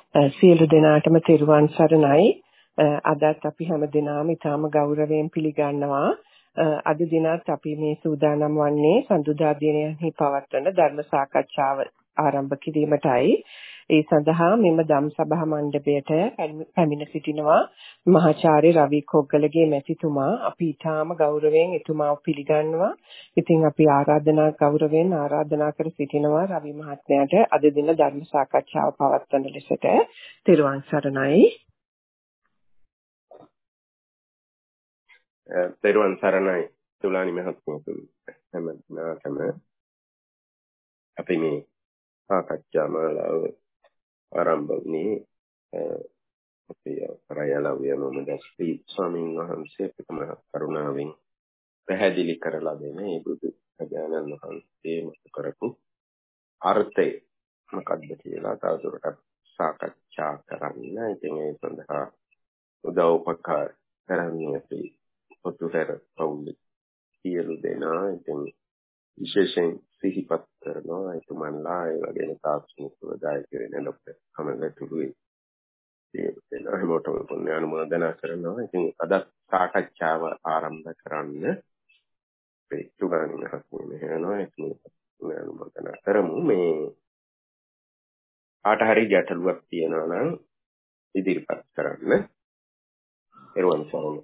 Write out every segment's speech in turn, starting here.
සියලු දෙනාටම තෙරුවන් සරණයි. අදත් අපි හැම දිනම ඊටම ගෞරවයෙන් පිළිගන්නවා. අද දිනත් අපි මේ සූදානම් වන්නේ සඳුදා දිනයෙහි පවත්වන ධර්ම සාකච්ඡාව ආරම්භ කිරීමටයි. ඒ සඳහා මෙම ධම් සභා මණ්ඩපයට පැමිණ සිටිනවා මහාචාර්ය රවි කොග්ගලගේ මැතිතුමා. අපි ඊටම ගෞරවයෙන් එතුමාව පිළිගන්නවා. ඉතින් අපි ගෞරවයෙන් ආරාධනා කර සිටිනවා රවි මහත්මයාට අද දින ධර්ම සාකච්ඡාව පවත්වන ලෙසට. තෙරුවන් සරණයි. තෙරුවන් සරණයි තුලානි මහත්මයාතුන් හැමදාම අපි මේ සාකච්ඡා මාලාව ආරම්භ වුණේ අපේ රයලවිය මොමදස්පී ස්වාමීන් වහන්සේ ප්‍රථම කරුණාවෙන් පැහැදිලි කරලා දෙන මේ බුදු ඥානන් වහන්සේ මත කරපු අර්ථය මොකක්ද කියලා තවදුරටත් සාකච්ඡා කරන්න. ඉතින් ඒ සඳහා උදව් උපකාර කරන්නේ අපි පොතුහැර පවුලේ සියලු දෙනා. ඉතින් විශේෂයෙන් සිහිපත් කරනවා එතුමන්ලා ඒ වගේම තාක්ෂණිකව දායක වෙන ડોક્ટર කමලතුරුයි සියලු දෙනා හැමෝටම පුණ්‍ය අනුමෝදනා කරනවා. ඉතින් අද සාකච්ඡාව ආරම්භ කරන්න අපේ තුගානි මහත්මිය මෙහෙයනවා. ඉතින් පුණ්‍ය අනුමෝදනා කරමු. මේ කාට හරි ගැටලුවක් තියෙනවා නම් ඉදිරිපත් කරන්න. එරුවන් සරණයි.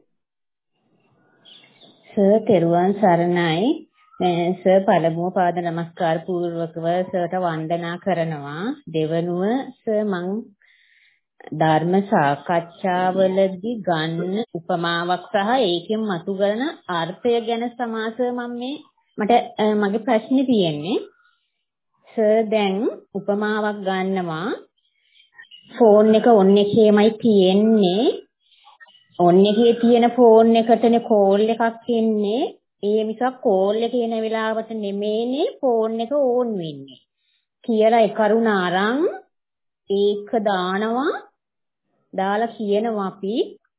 සර් තෙරුවන් සරණයි. සර් පළමුව පාද නමස්කාර පූර්වකව සර්ට වන්දනා කරනවා. දෙවනුව සර් මං ධර්ම සාකච්ඡාවලදී ගන්න උපමාවක් සහ ඒකෙන් මතුකරන අර්ථය ගැන සමාස මට මගේ ප්‍රශ්නේ තියෙන්නේ. සර් දැන් උපමාවක් ගන්නවා. ෆෝන් එක ඔන් එකේමයි තියෙන්නේ. ඔන් එකේ තියෙන ෆෝන් එකටනේ කෝල් එකක් එන්නේ. ඒ මිසක් කෝල් එක එන වෙලාවට නෙමෙයිනේ ෆෝන් එක ඕන් වෙන්නේ කියලා ඒ කරුණ අරන් ඒක දාලා කියනවා අපි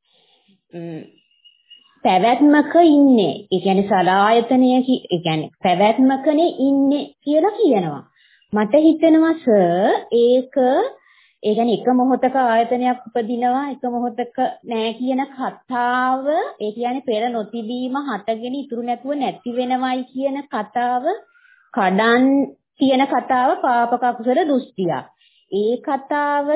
පැවැත්මක ඉන්නේ. ඒ කියන්නේ සලායතනය ඒ කියන්නේ පැවැත්මකනේ ඉන්නේ කියලා කියනවා. මට හිතෙනවා සර් ඒක ඒ කියන්නේ එක මොහොතක ආයතනයක් උපදිනවා එක මොහොතක නෑ කියන කතාව ඒ කියන්නේ පෙර නොතිබීම හටගෙන ඉතුරු නැතුව නැති වෙනවයි කියන කතාව කඩන් කියන කතාව පාපක අකුසල දෘෂ්ටියක්. ඒ කතාව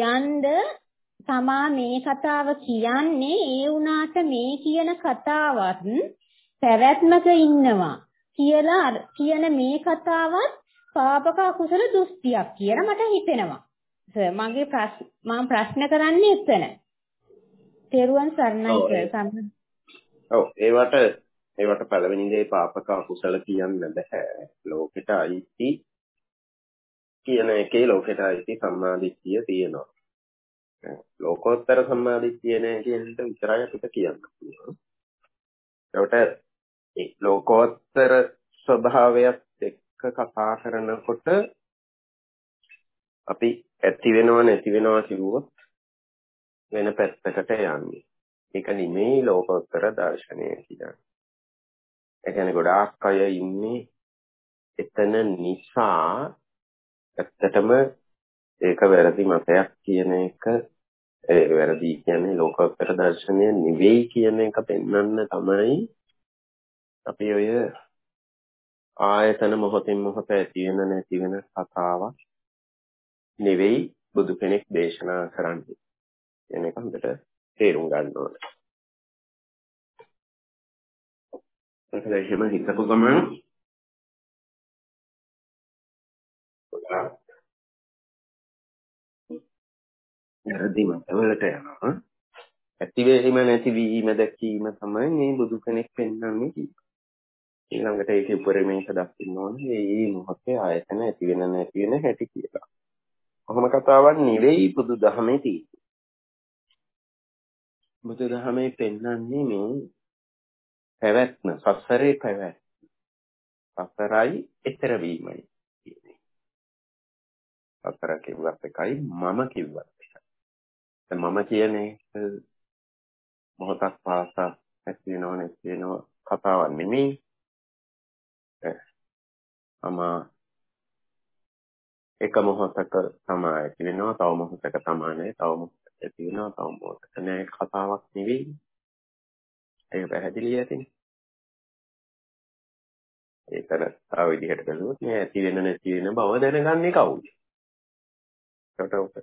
තමා මේ කතාව කියන්නේ ඒ වුණාට මේ කියන කතාවත් පැවැත්මක ඉන්නවා කියලා කියන මේ කතාවත් පාපක අකුසල දෘෂ්ටියක් කියලා මට හිතෙනවා. මගේ මම ප්‍රශ්න කරන්නේ එතන. තෙරුවන් සරණයි සර්. ඔව් ඒවට පළවෙනි දේ පාපක අකුසල කියන්න බෑ. ලෝකෙට අයිති කියන එකේ ලෝකෙට අයිති සම්මාදිට්ඨිය තියෙනවා. ලෝකෝත්තර සම්මාදිට්ඨිය නෑ කියන එක විතරයි අපිට කියන්න පුළුවන්. ඒකට ඒ ලෝකෝත්තර ස්වභාවයත් එක්ක කතා කරනකොට අපි ඇති වෙනව නැති වෙනවා කිව්වොත් වෙන පැත්තකට යන්නේ. ඒක නෙමෙයි ලෝකෝත්තර දර්ශනය කියන්නේ. ඒ කියන්නේ ගොඩාක් අය ඉන්නේ එතන නිසා ඇත්තටම ඒක වැරදි මතයක් කියන එක වැරදි කියන්නේ ලෝකෝත්තර දර්ශනය නෙවෙයි කියන එක පෙන්වන්න තමයි අපි ඔය ආයතන මොහොතින් මොහොත ඇති වෙන නැති වෙන කතාවක් නෙවෙයි බුදු කෙනෙක් දේශනා කරන්නේ. කියන එක හොඳට තේරුම් ගන්න ඕනේ. ඒක එහෙම හිතපු ගමන් වැරදි මතවලට යනවා. ඇතිවීම නැතිවීම දැකීම තමයි මේ බුදු කෙනෙක් පෙන්වන්නේ කියන්නේ. ඊළඟට ඒකේ උපරිමයක දක්වන්න ඕනේ මේ මොහොතේ ආයතන ඇති වෙන නැති වෙන හැටි කියලා. කොහොම කතාවක් නෙවෙයි බුදුදහමේ තියෙන්නේ. බුදුදහමේ පෙන්වන්නේ මේ පැවැත්ම, සසරේ පැවැත්ම. සසරයි ඊතර වීමයි කියන්නේ. සසර කිව්වත් එකයි මම කිව්වත් එකයි. මම කියන්නේ මොහොතක් පාසා ඇති වෙනව නැති වෙනව කතාවක් නෙමෙයි. එක මොහොතක තමයි ඇති වෙනවා, තව මොහොතක තමයි නැහැ, තව මොහොතක ඇති වෙනවා, තව මොහොතක නැහැ කතාවක් නෙවෙයි. ඒක පැහැදිලි ඇතිනේ. ඒතර තව විදිහට බැලුවොත් මේ ඇති වෙන නැති වෙන බව දැනගන්නේ කවුද? ඒකට ඔක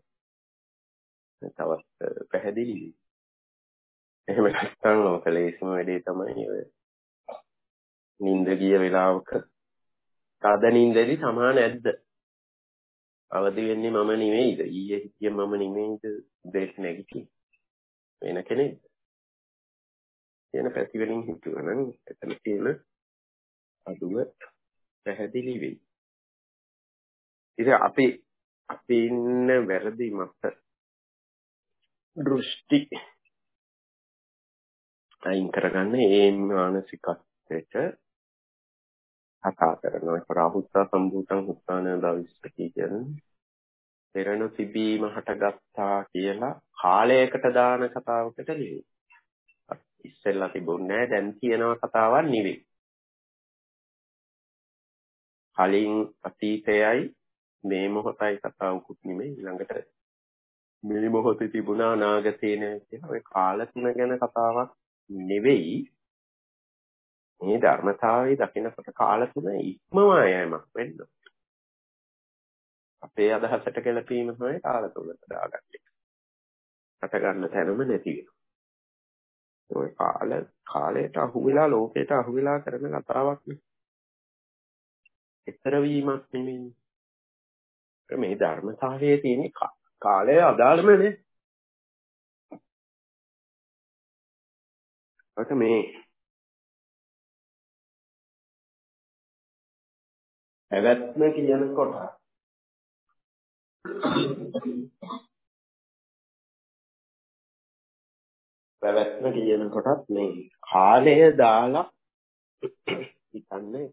තවත් පැහැදිලි. එහෙම නැත්නම් ඔක ලේසිම වැඩේ තමයි ඔය නිින්ද ගිය වෙලාවක තද නිින්දෙදි සමාන නැද්ද? අවදි වෙන්නේ මම නෙවෙයිද? ඊයේ හිටිය මම නෙවෙයිද? දෙස් නැගිටි වෙන කෙනෙක්. කියන පැතිවලින් හිතුවනම් එතන තියෙන අඩුව පැහැදිලි වෙයි. ඉතින් අපි ඉන්න වැරදි මත දෘෂ්ටි අයින් කරගන්න ඒ මානසිකත්වයට කතා කරනවා. ඒක රාහුත්තා සම්භූතං උත්තාන දවිස්සති කියන්නේ පෙරණ තිබීම හටගත්තා කියලා කාලයකට දාන කතාවකට නෙවෙයි. ඉස්සෙල්ලා තිබුණේ නැහැ දැන් තියෙනවා කතාවක් නෙවෙයි. කලින් අතීතයයි මේ මොහොතයි කතාවකුත් නෙමෙයි. ඊළඟට මේ මොහොතේ තිබුණා අනාගතේ නැහැ කියලා ඔය කාල තුන ගැන කතාවක් නෙවෙයි. මේ ධර්මතාවයේ දකිනකොට කාල තුන ඉක්මවා යෑමක් වෙන්න. අපේ අදහසට ගැලපීම තමයි කාල තුනට දාගන්නේ. රට ගන්න තැනම නැති වෙනවා. ඔය කාලයට අහු වෙලා ලෝකයට අහු වෙලා කරන කතාවක් නේ. ඊතර වීමක් නෙමෙයි. මේ ධර්මතාවයේ තියෙන කාලය අදාළම නේ. ඒක මේ පැවැත්ම කියනකොට මේ කාලය දාලා හිතන්නේ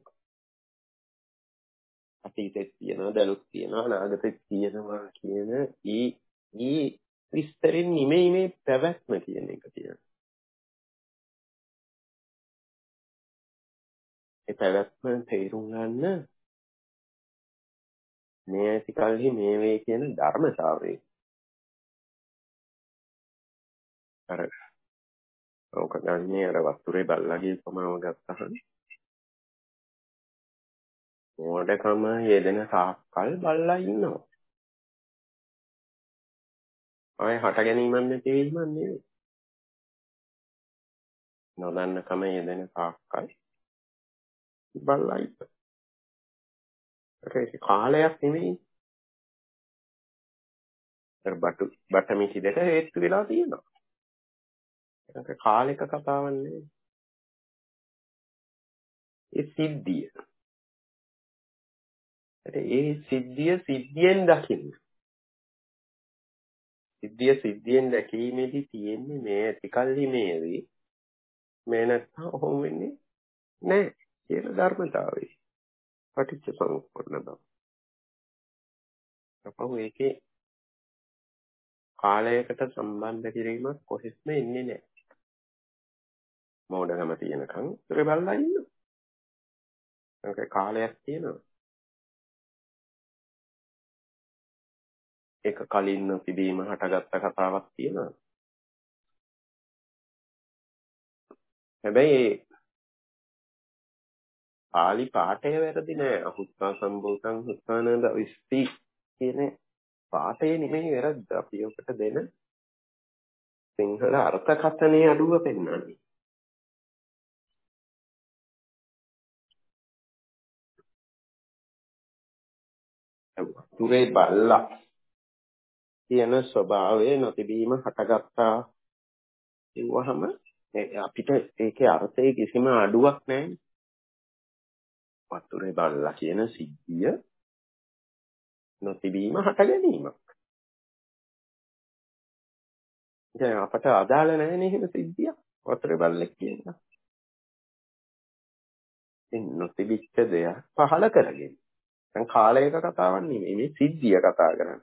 අතීතෙත් තියෙනවා දැනුත් තියෙනවා අනාගතෙත් තියෙනවා කියන ඊ විස්තරින් නෙමෙයි මේ පැවැත්ම කියන එක තියෙනවා. ඒ පැවැත්ම තේරුම් ගන්න මේ ඇති කල්හි මේ වේ කියන ධර්මතාවය. අර ඔක ගන්නේ අර වතුරේ බල්ලගේ උපමාව ගත්තහම මොඩකම යෙදෙන සාක්කල් බල්ලා ඉන්නවා. ආය හට ගැනීමක් නැතිවීමක් නෙවෙයි. නොදන්නකම යෙදෙන සාක්කල් බල්ලා ඉන්නවා. ඒක කාලයක් නෙවෙයි. අර බටමිටි දෙක හේතු වෙලා තියෙනවා. ඒක කාලයක කතාවක් නෙවෙයි. ඒ සිද්ධිය. ඒ සිද්ධියෙන් දකින්න. සිද්ධියෙන් දැකීමේදී තියෙන්නේ මේ ඇතිකල්හි මේ වේ. මේ නැත්තම් ඔහොම වෙන්නේ නැහැ කියන ධර්මතාවය. පටිච්ච සමුප්පන්න බව. අපහු ඒකේ කාලයකට සම්බන්ධ කිරීමක් කොහෙත්ම ඉන්නේ නැහැ. මෝඩකම තියෙනකන් ඉතින් බලලා ඉන්නවා. ඒක කාලයක් තියෙනවා. ඒක කලින් තිබීම හටගත්ත කතාවක් තියෙනවා. හැබැයි පාලි පාඨය වැරදි නෑ. අහුත්තා සම්භූතං උත්තානද විස්ති කියන පාඨය නෙමෙයි වැරද්ද. අපි ඔකට දෙන සිංහල අර්ථකථනයේ අඩුව පෙන්වන්නේ. තුරේ බල්ලා කියන ස්වභාවය නොතිබීම හටගත්තා කිව්වහම අපිට ඒකේ අර්ථයේ කිසිම අඩුවක් නැහැ. වතුරේ බල්ලා කියන සිද්ධිය නොතිබීම හට ගැනීමක්. දැන් අපට අදාළ නැහැ නේ එහෙම සිද්ධියක්. වතුරේ බල්ලෙක් කියනවා. ඉතින් නොතිබිච්ච දෙයක් පහල කරගෙන. දැන් කාලයක කතාවක් නෙමෙයි මේ සිද්ධිය කතා කරන්නේ.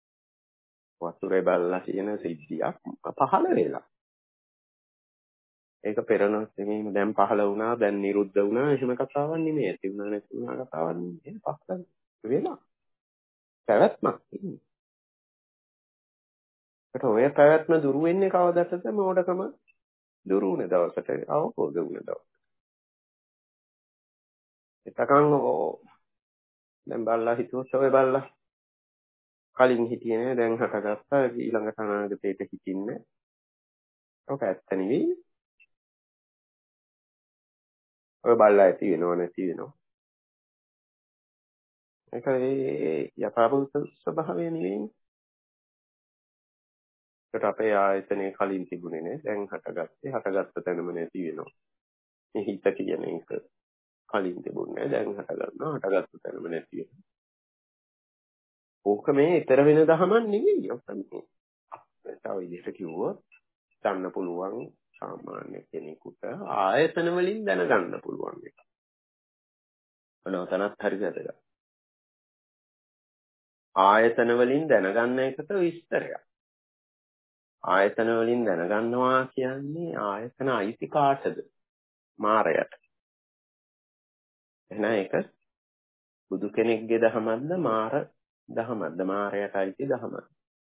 වතුරේ බල්ලා කියන සිද්ධියක් පහල වෙලා. ඒක පෙරණ නෙමෙයි දැන් පහළ වුණා දැන් නිරුද්ධ වුණා එහෙම කතාවක් නෙමෙයි. ඇති වුණා නැති වුණා කතාවක් නෙමෙයි. ඒක පස්සෙන් වෙලා පැවැත්මක් තියෙනවා. ඒකට ඔය පැවැත්ම දුරු වෙන්නේ කවදටද? මෝඩකම දුරු වුණ දවසට අවබෝධ වුණ දවස. එතකන් දැන් බල්ලා හිතුවොත් ඔය බල්ලා කලින් හිටියේ නෑ දැන් හටගත්තා ඊළඟට අනාගතේට හිටින්නේ. ඔක ඇත්ත නෙවෙයි. ඔය බල්ලා ඇති වෙනව නැති වෙනව. ඒක ඒ යථාභූත ස්වභාවය නෙවෙයි. ඒකට අපේ ආයතනයේ කලින් තිබුණේ නෑ දැන් හටගත්තේ හටගත්ත තැනම නැති වෙනවා. මේ හිත කියන එක කලින් තිබුණේ නෑ දැන් හටගන්නවා හටගත්ත තැනම නැති වෙනවා. ඕක මේ ඊතර වෙන දහමක් නෙවෙයි. ඔක මේ තව විදිහට කිව්වොත් ගන්න පුළුවන් සාමාන්‍ය කෙනෙකුට ආයතන වලින් දැනගන්න පුළුවන් එක. මොනවතනත් හරි වැදගත්. ආයතන වලින් දැනගන්න එකට විස්තරයක්. ආයතන වලින් දැනගන්නවා කියන්නේ ආයතන අයිති කාටද? මාරයට. එහෙනම් ඒක බුදු කෙනෙක්ගේ දහමක්ද මාර දහමක්ද? මාරයට අයිති දහමක්ද?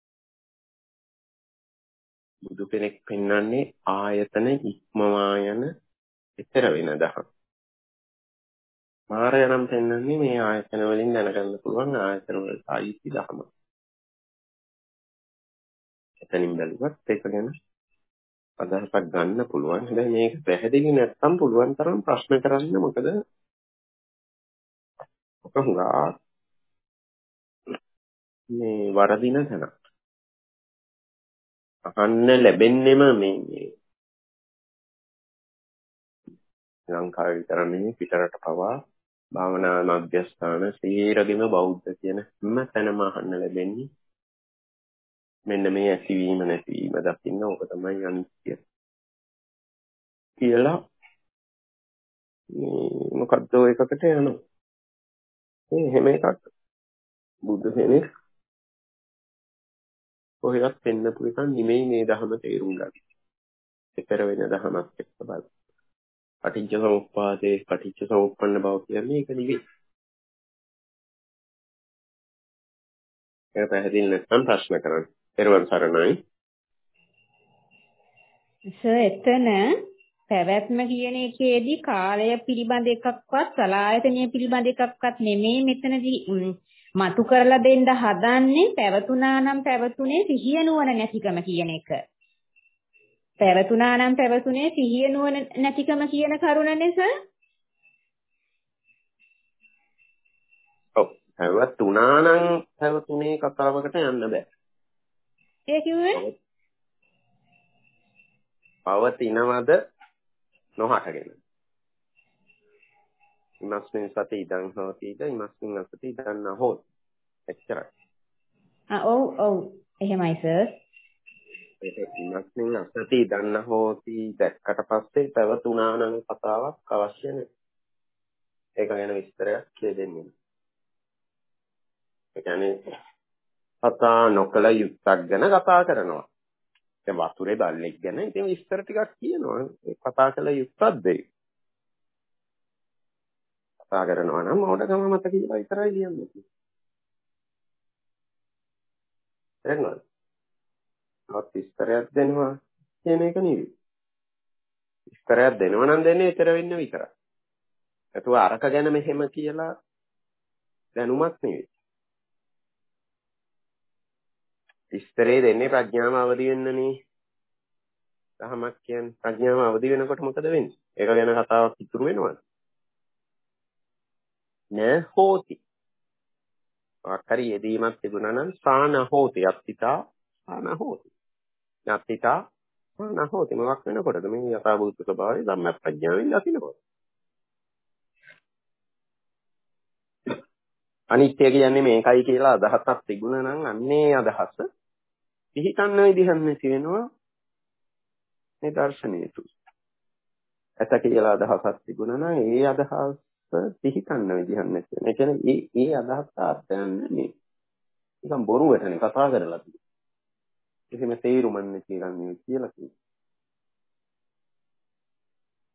බුදු කෙනෙක් පෙන්වන්නේ ආයතන ඉක්මවා යන ඊතර වෙන දහම. මාරය නම් පෙන්වන්නේ මේ ආයතන වලින් දැනගන්න පුළුවන් ආයතන වලට අයිති දහම. එතනින් බැලුවත් ඒක ගැන අදහසක් ගන්න පුළුවන්. හැබැයි මේක පැහැදිලි නැත්නම් පුළුවන් තරම් ප්‍රශ්න කරන්න. මොකද ඔක හුඟා මේ වරදින තැනක්. අහන්න ලැබෙන්නෙම මේ ලංකාවේ විතර නෙමෙයි පිටරට පවා භාවනා මධ්‍යස්ථාන සීරගෙම බෞද්ධ කියන හැම තැනම අහන්න ලැබෙන්නේ මෙන්න මේ ඇතිවීම නැතිවීම දකින්න ඕක තමයි අනිත්‍ය කියලා. මොකද්ද එකකට යනවා. මේ හැම එකක් බුදු කෙනෙක් කොහෙවත් පෙන්නපු එක නෙමෙයි මේ ධර්ම තේරුම් ගන්න. ඊතර වෙන ධර්මයක් එක්ක බලන්න. පටිච්ච සමුප්පාදේ පටිච්ච සමුප්පන්න බව කියන්නේ ඒක නෙවෙයි. ඒක පැහැදිලි නැත්නම් ප්‍රශ්න කරන්න. පෙරවන් සරණයි. එතන පැවැත්ම කියන එකේදී කාලය පිළිබඳ එකක්වත් සලායතනය පිළිබඳ එකක්වත් නෙමෙයි මෙතනදී මතු කරලා දෙන්න හදන්නේ. පැවතුනා නම් පැවතුනේ සිහිය නුවණ නැතිකම කියන එක. පැවතුනා නම් පැවතුනේ සිහිය නුවණ නැතිකම කියන කරුණනේ සර්. ඔව්. පැවතුනා නම් පැවතුනේ කතාවකට යන්න බෑ. ඒ කිව්වේ පවතිනවද නොහටගෙන. ඉමස්මින් සති ඉදං හෝතිද ඉමස්මින් අසති ඉදං නහෝති. එච්චරයි. ඔව් එහෙමයි සර්. ඉමස්මින් අසති ඉදං නහෝති දැක්කට පස්සේ පැවතුනා නම් කතාවක් අවශ්‍ය නැහැ. ඒක ගැන විස්තරයක් කියදෙන්නේ. ඒ කියන්නේ කතා නොකල යුක්තක් ගැන කතා කරනවා. දැන් වතුරේ බල්ලෙක් ගැන ඉතින් විස්තර ටිකක් කියනවා. ඒ කතා කළ යුක්තක්ද ඒක? කතා කරනවා නම් මොඩකම මත කියලා විතරයි කියන්නේ. එහෙනම් අපත් විස්තරයක් දෙනවා කියන එක නෙවෙයි. විස්තරයක් දෙනවා නම් දෙන්නේ ඊතර වෙන්න විතරයි. ඒතුව අරක ගැන මෙහෙම කියලා දැනුමක් නෙවෙයි. විස්තරේ දෙන්නේ ප්‍රඥාව අවදි වෙන්නනේ. දහමක් කියන්නේ ප්‍රඥාව අවදි වෙනකොට මොකද වෙන්නේ? ඒක ගැන කතාවක් ඉතුරු වෙනවද? නෑ හෝති. ආකාරී යෙදීමක් තිබුණා නම් සාන හෝති අත්තිතා සාන හෝති. නැත්තිතා සාන හෝති. මොකක් වෙනකොටද මේ යථාභූත ස්වභාවය ධම්මප්‍රඥාවෙන් දකින්නකොට. අනිත්‍ය කියන්නේ මේකයි කියලා අදහසක් තිබුණා නම් අන්නේ අදහස පිළිගන්න විදිහක් නැති වෙනවා මේ දර්ශනීය තු. ඇත කියලා අදහසක් තිබුණා නම් ඒ අදහස පිළිගන්න විදිහක් නැති වෙනවා. ඒ කියන්නේ ඒ අදහස අර්ථයක් නෙමෙයි. නිකන් බොරුවටනේ කතා කරලා තියෙන්නේ. කිසිම තේරුමක් නැති ගන්නේ කියලා කියනවා.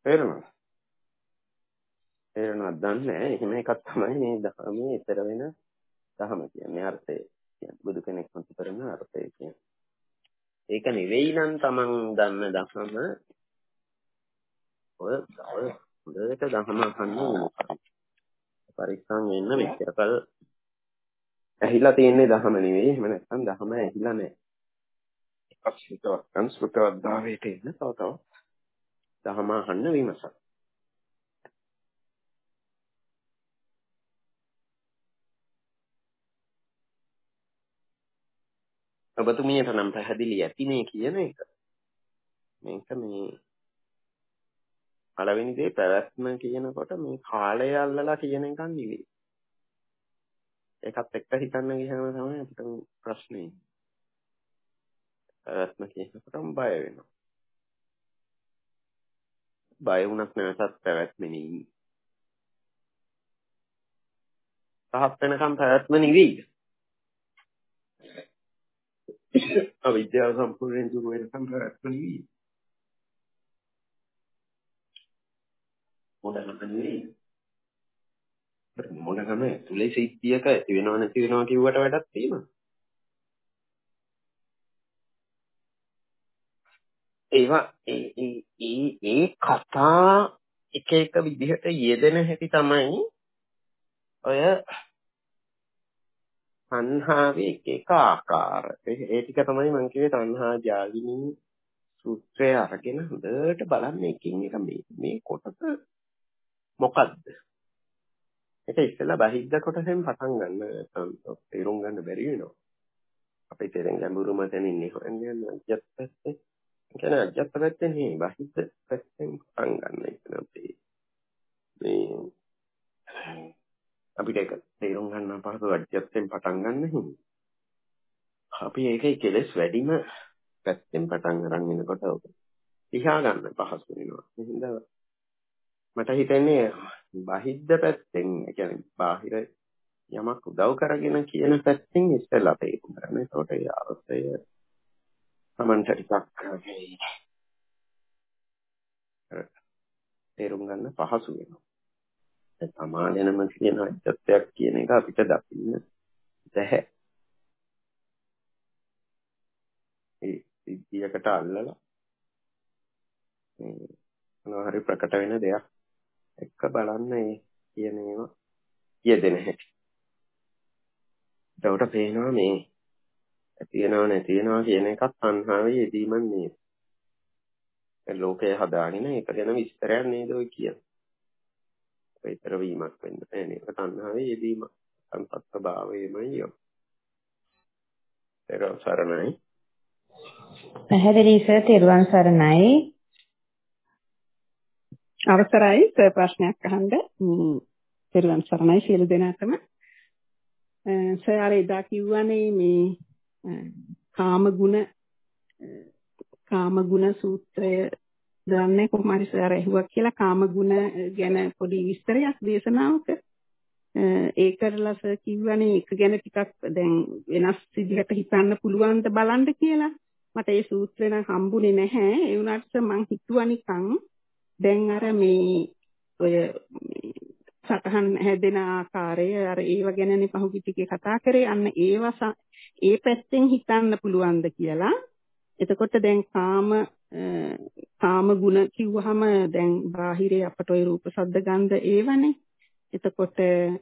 තේරෙනවද දන්නේ එහෙම එකක් තමයි මේ ධර්මයේ ඊතර වෙන ධර්ම කියන්නේ අර්ථය කියන්නේ බුදු කෙනෙක් මත කරන අර්ථය කියන්නේ ඒක නෙවෙයි නම් තමන් දන්න ධර්ම ඔය හොඳට ධර්ම අහන්න පරිස්සම් වෙන්න මෙච්චරකල් ඇහිලා තියෙන්නේ ධර්ම නෙවෙයි එහෙම නැත්නම් ධර්ම ඇහිලා නැහැ අක්ෂිතවත් සංස්කෘතවත් භාවයට එන්න තව තවත් ධර්ම අහන්න විමසන්න ඔබතුමියට නම් පැහැදිලි ඇති මේ කියන එක. මේක මේ පළවෙනි දේ පැවැත්ම කියනකොට මේ කාලය අල්ලලා කියන එකක් නෙවෙයි. ඒකත් එක්ක හිතන්න ගියාම තමයි අපිට ප්‍රශ්නේ. පැවැත්ම කියනකොටම බය වෙනවා. බය වුණත් නැවතත් පැවැත්ම නෙවෙයි. පහත් වෙනකම් පැවැත්ම නෙවෙයි. අවිද්‍යාව සම්පූර්ණයෙන් දුර වෙනකම් පැවැත්ම නෙවෙයි. මොනගම තුලේ සිද්ධියක ඇති වෙනව නැති වෙනවා කිව්වට වැඩක් තියෙනවා. ඒවා ඒ කතා එක එක විදිහට යෙදෙන හැටි තමයි ඔය තණ්හාවේ එක එක ආකාර. ඒ ටික තමයි මම කිව්වේ තණ්හා ජාගිනී සූත්‍රය අරගෙන හොඳට බලන්න එකින් එක මේ කොටස මොකද්ද? ඒක ඉස්සෙල්ලා බහිද්ද කොටසෙන් පටන් ගන්න තේරුම් ගන්න බැරි වෙනවා. අපේ තේරෙන් ගැඹුරුම තැනින්නේ හොයන්නේ අජ්ජත් පැත්තේ. ඒ කියන්නේ අජ්ජත් පැත්තේ නේ බහිද්ද පැත්තෙන් පටන් ගන්න එක අපේ මේ අපිට ඒක තේරුම් ගන්න අපහසු අජ්ජත්ෙන් පටන් ගන්න හිමි. අපි ඒකේ කෙලස් වැඩිම පැත්තෙන් පටන් අරන් ඉනකොට තියා ගන්න පහසු වෙනවා. එහෙනම් මට හිතෙන්නේ බහිද්ද පැත්තෙන් ඒ කියන්නේ බාහිර යමක් උදව් කරගෙන කියන පැත්තෙන් ඉස්සෙල්ලා තේරුම් ගන්න. ඒකට ඒ අර්ථය සමන්ට ටිකක් තේරුම් ගන්න පහසු වෙනවා. ඒ සමාජනම කියන අජ්ජත්යක් කියන එක අපිට දකින්න බැහැ. ඒ සිද්ධියකට අල්ලලා මොනවා හරි ප්‍රකට වෙන දෙයක් එක්ක බලන්න මේ කියන ඒවා යෙදෙන හැටි. ඒකට පේනවා මේ ඇතිවෙනව නැතිවෙනවා කියන එකත් තණ්හාවේ යෙදීමක් නෙවෙයි. ඒ ලෝකය හදාගෙන ඒක ගැන විස්තරයක් නේද ඔය කියන්නේ. ඒතර වීමක් වෙන්න බෑ නේද? තණ්හාවේ යෙදීම සංපත්ත භාවයමයි යෝ. ඒක සරණයි. පැහැදිලි සර් තෙරුවන් සරණයි. අවසරයි සර් ප්‍රශ්නයක් අහන්න. තෙරුවන් සරණයි සියලු දෙනාටම. සර් අර එදා කිව්වනේ මේ කාම ගුණ සූත්‍රය දන්නේ කොහොම හරි සර් ඇහුවා කියලා කාම ගුණ ගැන පොඩි විස්තරයක් දේශනාවක ඒ කරලා සර් කිව්වනේ ඒක ගැන ටිකක් දැන් වෙනස් විදිහට හිතන්න පුළුවන්ද බලන්න කියලා. මට ඒ සූත්‍රය නම් හම්බුනේ නැහැ. ඒ වුණාට මම හිතුවා නිකන් දැන් අර මේ ඔය සතහන් හැදෙන ආකාරය අර ඒව ගැනනේ පහුගිය ටිකේ කතා කරේ. අන්න ඒ පැත්තෙන් හිතන්න පුළුවන්ද කියලා. එතකොට දැන් කාම ගුණ කිව්වහම දැන් බාහිරේ අපට ওই රූප ශබ්ද ගන්ධ ඒවනේ. එතකොට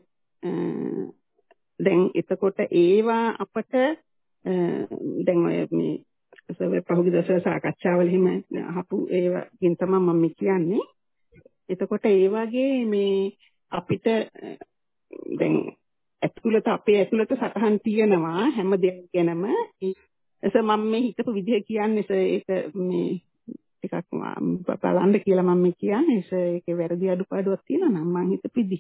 ඒවා අපට දැන් ඔය මේ පහුගිය දවසේ සාකච්ඡාවල එහෙම අහපු ඒවාකින් තමයි මම කියන්නේ. එතකොට ඒ වගේ මේ අපිට දැන් අපේ ඇතුළත සතහන් තියෙනවා හැම දෙයක් ගැනම. මම මේ හිතපු විදිහ කියන්නේ ඒක මේ ටිකක් බලන්න කියලා මම කියන්නේ. ඒකේ වැරදි අඩුපාඩුවක් තියෙනවා නම් මම හිතපු විදිහ.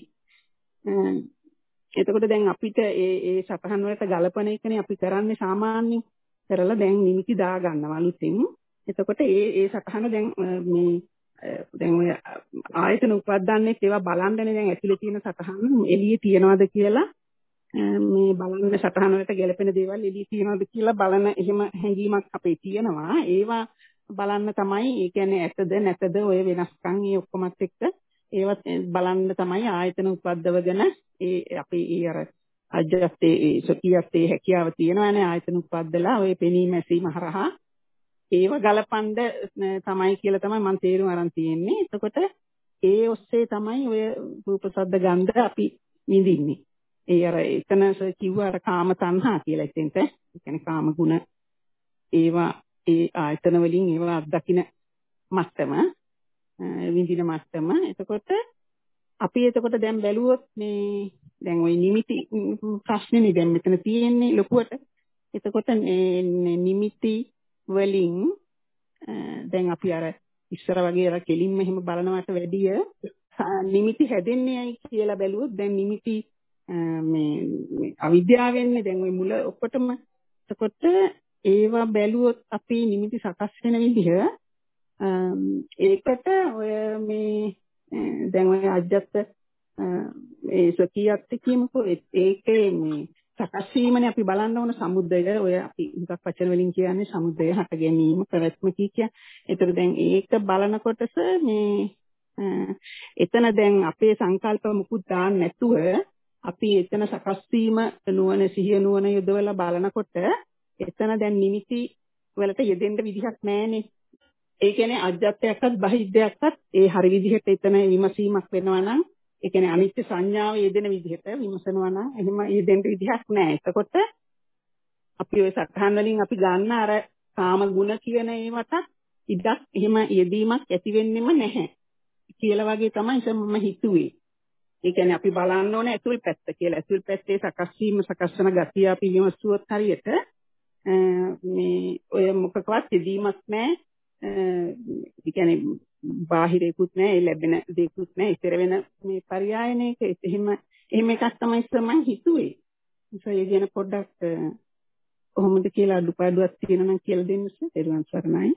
එතකොට දැන් අපිට ඒ සතහන් වලට ගලපන එකනේ අපි කරන්නේ සාමාන්‍යයෙන්. කරලා දැන් නිමිති දා ගන්නවා අලුතින්. එතකොට ඒ සතහන දැන් ඔය ආයතන උපදන්නේ ඒවා බලන්නනේ දැන් ඇතුලේ තියෙන සතහන් එළියේ තියනවාද කියලා මේ බලන්න සතහන වලට ගැලපෙන දේවල් එළියේ තියනවාද කියලා බලන එහෙම හැඟීමක් අපේ තියෙනවා. ඒවා බලන්න තමයි ඒ කියන්නේ ඇතද නැතද ඔය වෙනස්කම් ඒ ඔක්කොමත් එක්ක ඒවත් බලන්න තමයි ආයතන උපද්දවගෙන ඒ අපි අර අජ්ජත්තේ සොකියත්තේ හැකියාව තියෙනවානේ ආයතන උපද්දලා ඔය පෙනීම ඇසීම හරහා ඒව ගලපන්න තමයි කියලා තමයි මම තේරුම් අරන් තියෙන්නේ. එතකොට ඒ ඔස්සේ තමයි ඔය රූප ශබ්ද ගන්ධ අපි විඳින්නේ. ඒ අර එතන කිව්ව අර කාම තණ්හා කියලා එතෙන්ට. ඒ කියන්නේ කාම ගුණ ඒවා ඒ ආයතන වලින් ඒවා අත්දකින්න මට්ටම විඳින මට්ටම. එතකොට අපි එතකොට දැන් බැලුවොත් මේ දැන් ওই නිමිති ප්‍රශ්නේ දැන් මෙතන තියෙන්නේ ලොකුවට. එතකොට නිමිති වලින් දැන් අපි අර ඉස්සර වගේ අර කෙලින්ම එහෙම බලනවට වැඩිය නිමිති හැදෙන්නේයි කියලා බැලුවොත් දැන් නිමිති මේ අවිද්‍යාවෙන්නේ දැන් ওই මුල ඔක්කොටම. එතකොට ඒවා බැලුවොත් අපි නිමිති සකස් වෙන විදිහ ඒකට ඔය මේ දැන් ඔය අජ්ජත් ඒ සකියත් කියමුකෝ ඒකේ මේ සකස් වීමනේ අපි බලන්න ඕන සමුද්දය ඔය අපි හුඟක් වචන වලින් කියන්නේ සමුද්දය හට ගැනීම ප්‍රවැත්ම කිය. ඒතර දැන් ඒක බලනකොටස මේ එතන දැන් අපේ සංකල්ප මුකුත් දාන්න නැතුව අපි එතන සකස් වීම නුවණ සිහිය නුවණ යොදවලා බලනකොට එතන දැන් නිමිති වලට යෙදෙන්න විදිහක් නැහැනේ. ඒ කියන්නේ අජ්ජත්‍යයක්වත් බහිද්දයක්වත් ඒ හරි විදිහට එතන විමසීමක් වෙනවා නම් ඒ කියන්නේ අනිත්‍ය සංඥාව යෙදෙන විදිහට විමසනවා නම් එහෙම යෙදෙන්න විදිහක් නැහැ. එතකොට අපි ওই සත්‍යයන් වලින් අපි ගන්න අර කාම ගුණ කියන ඒවට ඉඩක් එහෙම යෙදීමක් ඇති වෙන්නෙම නැහැ කියලා වගේ තමයි මම හිතුවේ. ඒ කියන්නේ අපි බලන්න ඕනේ ඇතුල් පැත්ත කියලා. ඇතුල් පැත්තේ සකස් වීම සකස් වෙන ගතිය අපි විමසුවොත් හරියට මේ ඔය මොකකවත් යෙදීමක් නැහැ. ඒ කියන්නේ බාහිරේකුත් නැහැ, ලැබෙන දෙයක්කුත් නැහැ. ඉතර වෙන මේ පරියායනයක එහෙම එකක් තමයි මම හිතුවේ. ඒ කියන පොඩ්ඩක් කොහොමද කියලා අඩුපාඩුවක් තියෙනවා නම් කියලා දෙන්න සර්. එරුවන් සරණයි.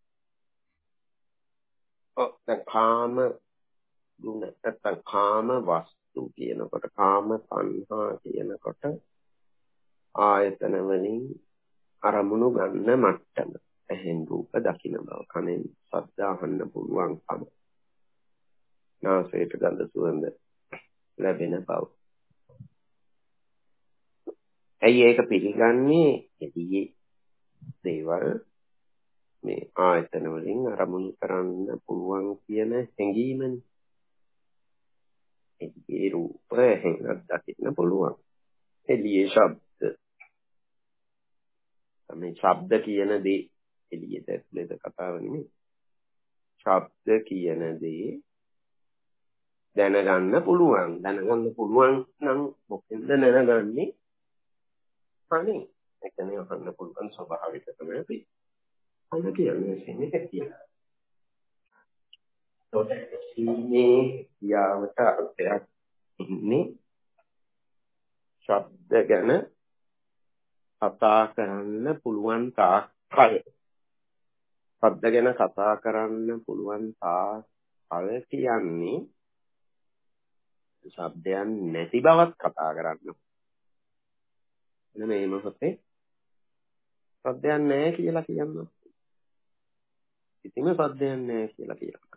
ඔව් දැන් කාම ගුණ නැත්නම් කාම වස්තු කියනකොට කාම තණ්හා කියනකොට ආයතන වලින් අරමුණු ගන්න මට්ටම. එහෙන් රූප දකින්න බව, කනෙන් ශබ්ද අහන්න පුළුවන්කම, නාසයට ගඳ සුවඳ ලැබෙන බව. ඇයි ඒක පිළිගන්නේ? එදී දේවල් මේ ආයතන වලින් අරමුණු කරන්න පුළුවන් කියන හැඟීමනේ. ඒ රූප එහෙන් දකින්න පුළුවන්. එළියේ ශබ්ද. මේ ශබ්ද කියන දේ එළියට ඇතුළත කතාව නෙමෙයි. ශබ්ද කියන දේ දැනගන්න පුළුවන්. දැනගන්න පුළුවන් නම් මොකෙන්ද දැනගන්නේ? අනේ එතන අහන්න පුළුවන් ස්වභාවික තමයි අපි. අන්න කියන්නේ මේක කියලා. මේ යාවට අර්ථයක් ඉන්නේ ශබ්ද ගැන කතා කරන්න පුළුවන් තාක්කල්. ශබ්ද ගැන කතා කරන්න පුළුවන් තාක්කල් කියන්නේ ශබ්දයන් නැති බවත් කතා කරන්න. මේ මොහොතේ ශබ්දයන් නැහැ කියලා කියන්න. කිසිම ශබ්දයන් නැහැ කියලා කියන්න.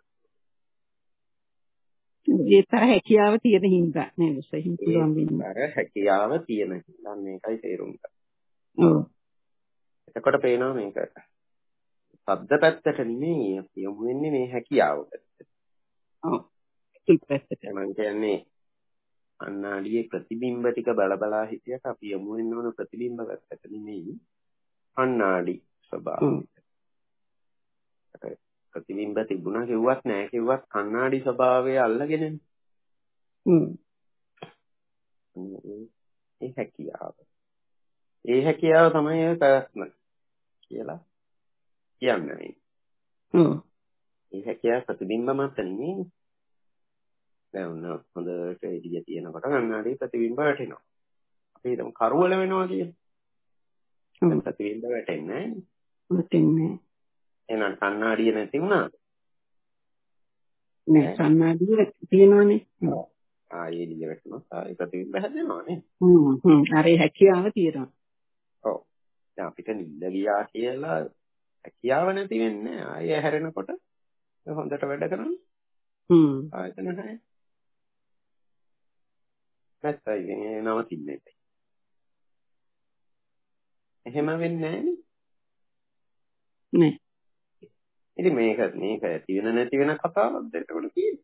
ඒ තරහ හැකියාව තියෙන හින්දා නේද? සහින් පුළුවන් වෙන්නේ. අර හැකියාව තියෙන හින්දා මේකයි තේරුම් ගන්න. ඔව්. එතකොට පේනවා මේක ශබ්ද පැත්තට නෙමෙයි අපි යොමු වෙන්නේ මේ හැකියාව පැත්තට. ඔව්. ඒක පැත්තට. මම කියන්නේ අන්නාඩියේ ප්‍රතිබිම්බ ටික බල හිටියට අපි යොමු වෙන්න ඕන ප්‍රතිබිම්බ පැත්තට නෙමෙයි අන්නාඩි ස්වභාවය. ප්‍රතිබිම්බ තිබුණා කිව්වත් නැහැ කිව්වත් කණ්ණාඩි ස්වභාවය අල්ලගෙනනේ. ඒ හැකියාව. ඒ හැකියාව තමයි ඔය ප්‍රශ්න කියලා කියන්නේ. ඒ හැකියාව ප්‍රතිබිම්බ මත නෙමෙයි. දැන් හොඳට එළිය තියෙනකොට කණ්ණාඩි ප්‍රතිබිම්බ වැටෙනවා. අපි හිතමු කරවල වෙනවා කියලා. ප්‍රතිබිම්බ වැටෙන්නේ නැහැ. වැටෙන්නේ. එහෙනම් කණ්ණාඩිය නැති වුණාද? නෑ කණ්ණාඩිය තියෙනවනේ. ආයේ එළිය වැටෙනවා. ආයේ ප්‍රතිබිම්බ හැදෙනවා නේ. අර හැකියාව තියෙනවා. ඔව්. දැන් අපිට නිින්ද ගියා කියලා හැකියාව නැති වෙන්නේ ආයෙ හැරෙනකොට හොඳට වැඩ කරන්නේ. ආයතන නැහැ. නැත්තම් ඉතින් නවතින්නේ නැහැ. එහෙම වෙන්නේ නැහැ නේ. ඉතින් මේක ඇති වෙන නැති වෙන කතාවක් දෙන්නකොට තියෙන්නේ.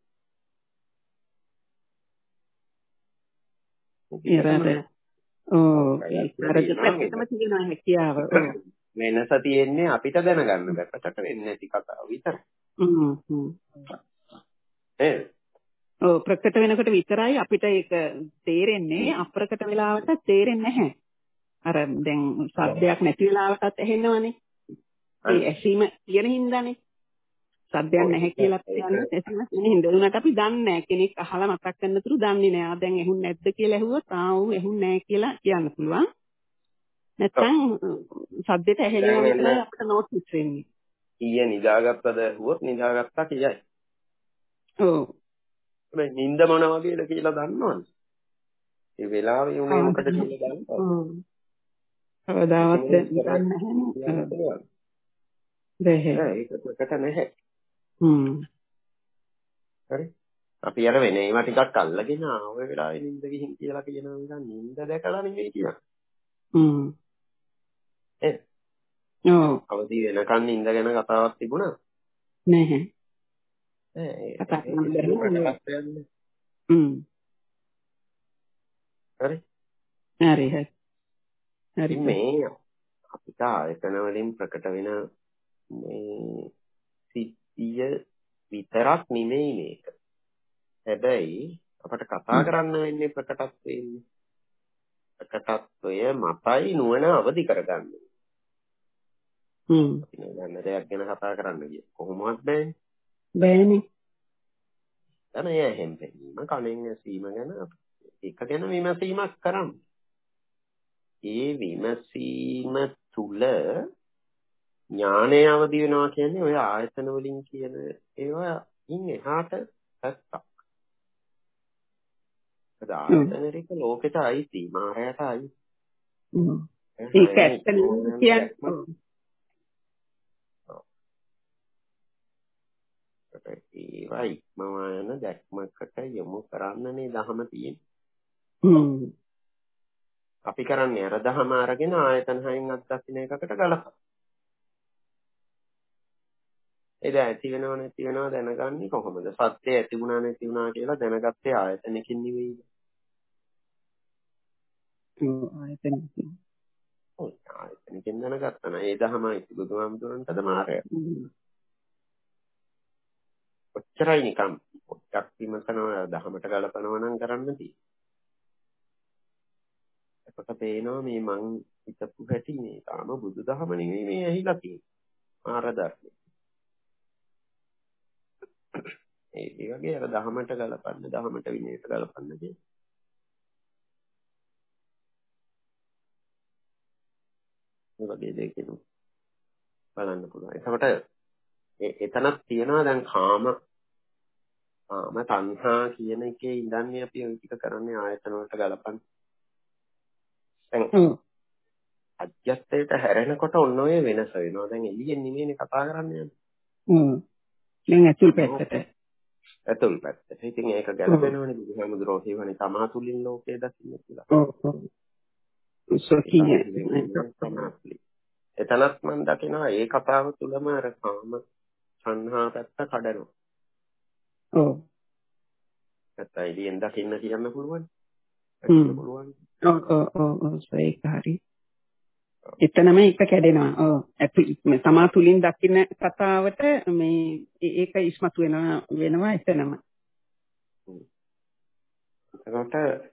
වෙනස තියෙන්නේ අපිට දැනගන්න බැකට වෙන්නේ නැති කතාව විතරයි. ප්‍රකට වෙනකොට විතරයි අපිට ඒක තේරෙන්නේ, අප්‍රකට වෙලාවට තේරෙන්නේ නැහැ. අර දැන් සද්දයක් නැති වෙලාවටත් ඇහෙනවනේ. ඒ ඇසීම කියන හින්දානේ. සද්දයක් නැහැ කියලා කියන්නේ ඇසීම කියන හින්දා. උනට අපි දන්නේ නැහැ. කෙනෙක් අහලා මතක් කරන තුරු දන්නේ නැහැ. ආ දැන් ඇහුන්නේ නැද්ද කියලා ඇහුවොත් ඌ ඇහුන්නේ නැහැ කියලා කියන්න පුළුවන්. නැත්තම් සද්දෙට ඇහෙනවා විතරයි අපිට නෝටිස් වෙන්නේ. ඊයේ නිදාගත්තද ඇහුවොත් නිදාගත්තා කියයි. ඔව්. මේ නිින්ද මොන වගේද කියලා දන්නවද? ඒ වෙලාවේ උනේ මොකද කියලා දන්නවද? කවදාවත් දන්නේ නැහැ. ඒක ප්‍රකට නැහැ. හරි. අපි අර වෙන ඒවා ටිකක් අල්ලගෙන ඔය වෙලාවේ නිින්ද ගිහින් කියලා කියනවා නිකන් නිින්ද දැකලා නෙමෙයි කියන්නේ. අවදි වෙනකන් නිින්ද ගැන කතාවක් තිබුණා? නැහැ. කතා කරන්න. හරි. හරි. මේ අපිට ආයතන වලින් ප්‍රකට වෙන මේ සිද්ධිය විතරක් නෙමෙයි මේක. හැබැයි අපට කතා කරන්න වෙන්නේ ප්‍රකටත්වයෙන්. ප්‍රකටත්වය මතයි නුවණ අවදි කරගන්න. අපි නෑ දෙයක් ගැන කතා කරන්න ගිය කොහොමවත් බෑනේ. බෑනේ. තමයි එහෙම බැලීම කණෙන් ඇසීම ගැන එක ගැන විමසීමක් කරන්න. ඒ විමසීම තුල ඥානය අවදි වෙනවා කියන්නේ ඔය ආයතන වලින් කියන ඒවා ඉන් එහාට පැත්තක්. ඒ ආයතනෙක ලෝකෙට අයිති මායයට අයිති. ඒක ඇත්තම කියන්නේ. ඒවා ඉක්මවා යන දැක්මකට යොමු කරන්නනේ දහම තියෙන්නේ. අපි කරන්නේ අර දහම අරගෙන ආයතන හයින් අත්දකින්න එකකට ගලපන. ඒක ඇති වෙනව නැති වෙනව දැනගන්නේ කොහොමද? සත්‍ය ඇති වුණා නැති වුණා කියලා දැනගත්තේ ආයතනකින් නෙවෙයි. ආයතනකින්. ඔව් ආයතනකින් දැනගත්තා නම් ඒ දහමයි බුදුහාමුදුරන්ටද මාරය. ඔච්චරයි නිකම් පොඩ්ඩක් විමසනවා දහමට ගලපනවා නම් කරන්න තියෙන්නේ. එතකොට පේනවා මේ මං හිතපු හැටි මේ තාම බුදුදහම නෙවෙයි මේ ඇහිලා තියෙන්නේ. මාර ධර්මය. ඒ වගේ අර දහමට ගලපන්න දහමට විනයට ගලපන්න කියන්නේ. මේ වගේ දෙයකින් බලන්න පුළුවන්. එතකොට එතනක් තියෙනවා දැන් කාම තණ්හා කියන එකේ ඉඳන්නේ අපි ඔය ටික කරන්නේ ආයතන වලට ගලපන්න. දැන් අධ්‍යස්තයට හැරෙනකොට ඔන්න ඔය වෙනස වෙනවා. දැන් එළියෙන් නෙමෙයිනේ කතා කරන්නේ. දැන් ඇතුල් පැත්තට. ඇතුල් පැත්තට. ඉතින් ඒක ගැලපෙනවනේ බුදුහාමුදුරුවෝ කියවනේ තමා තුලින් ලෝකේ දකින්න කියලා. එතනත් මම දකිනවා ඒ කතාව තුලම අර කාම සංහා පැත්ත කඩනවා. නැත්නම් එළියෙන් දකින්න කියන්න පුළුවන්. පුළුවන්. ඒක හරි. එතනම එක කැඩෙනවා. තමා තුලින් දකින්න කතාවට මේ ඒක ඉස්මතු වෙනවා එතනම. එතකොට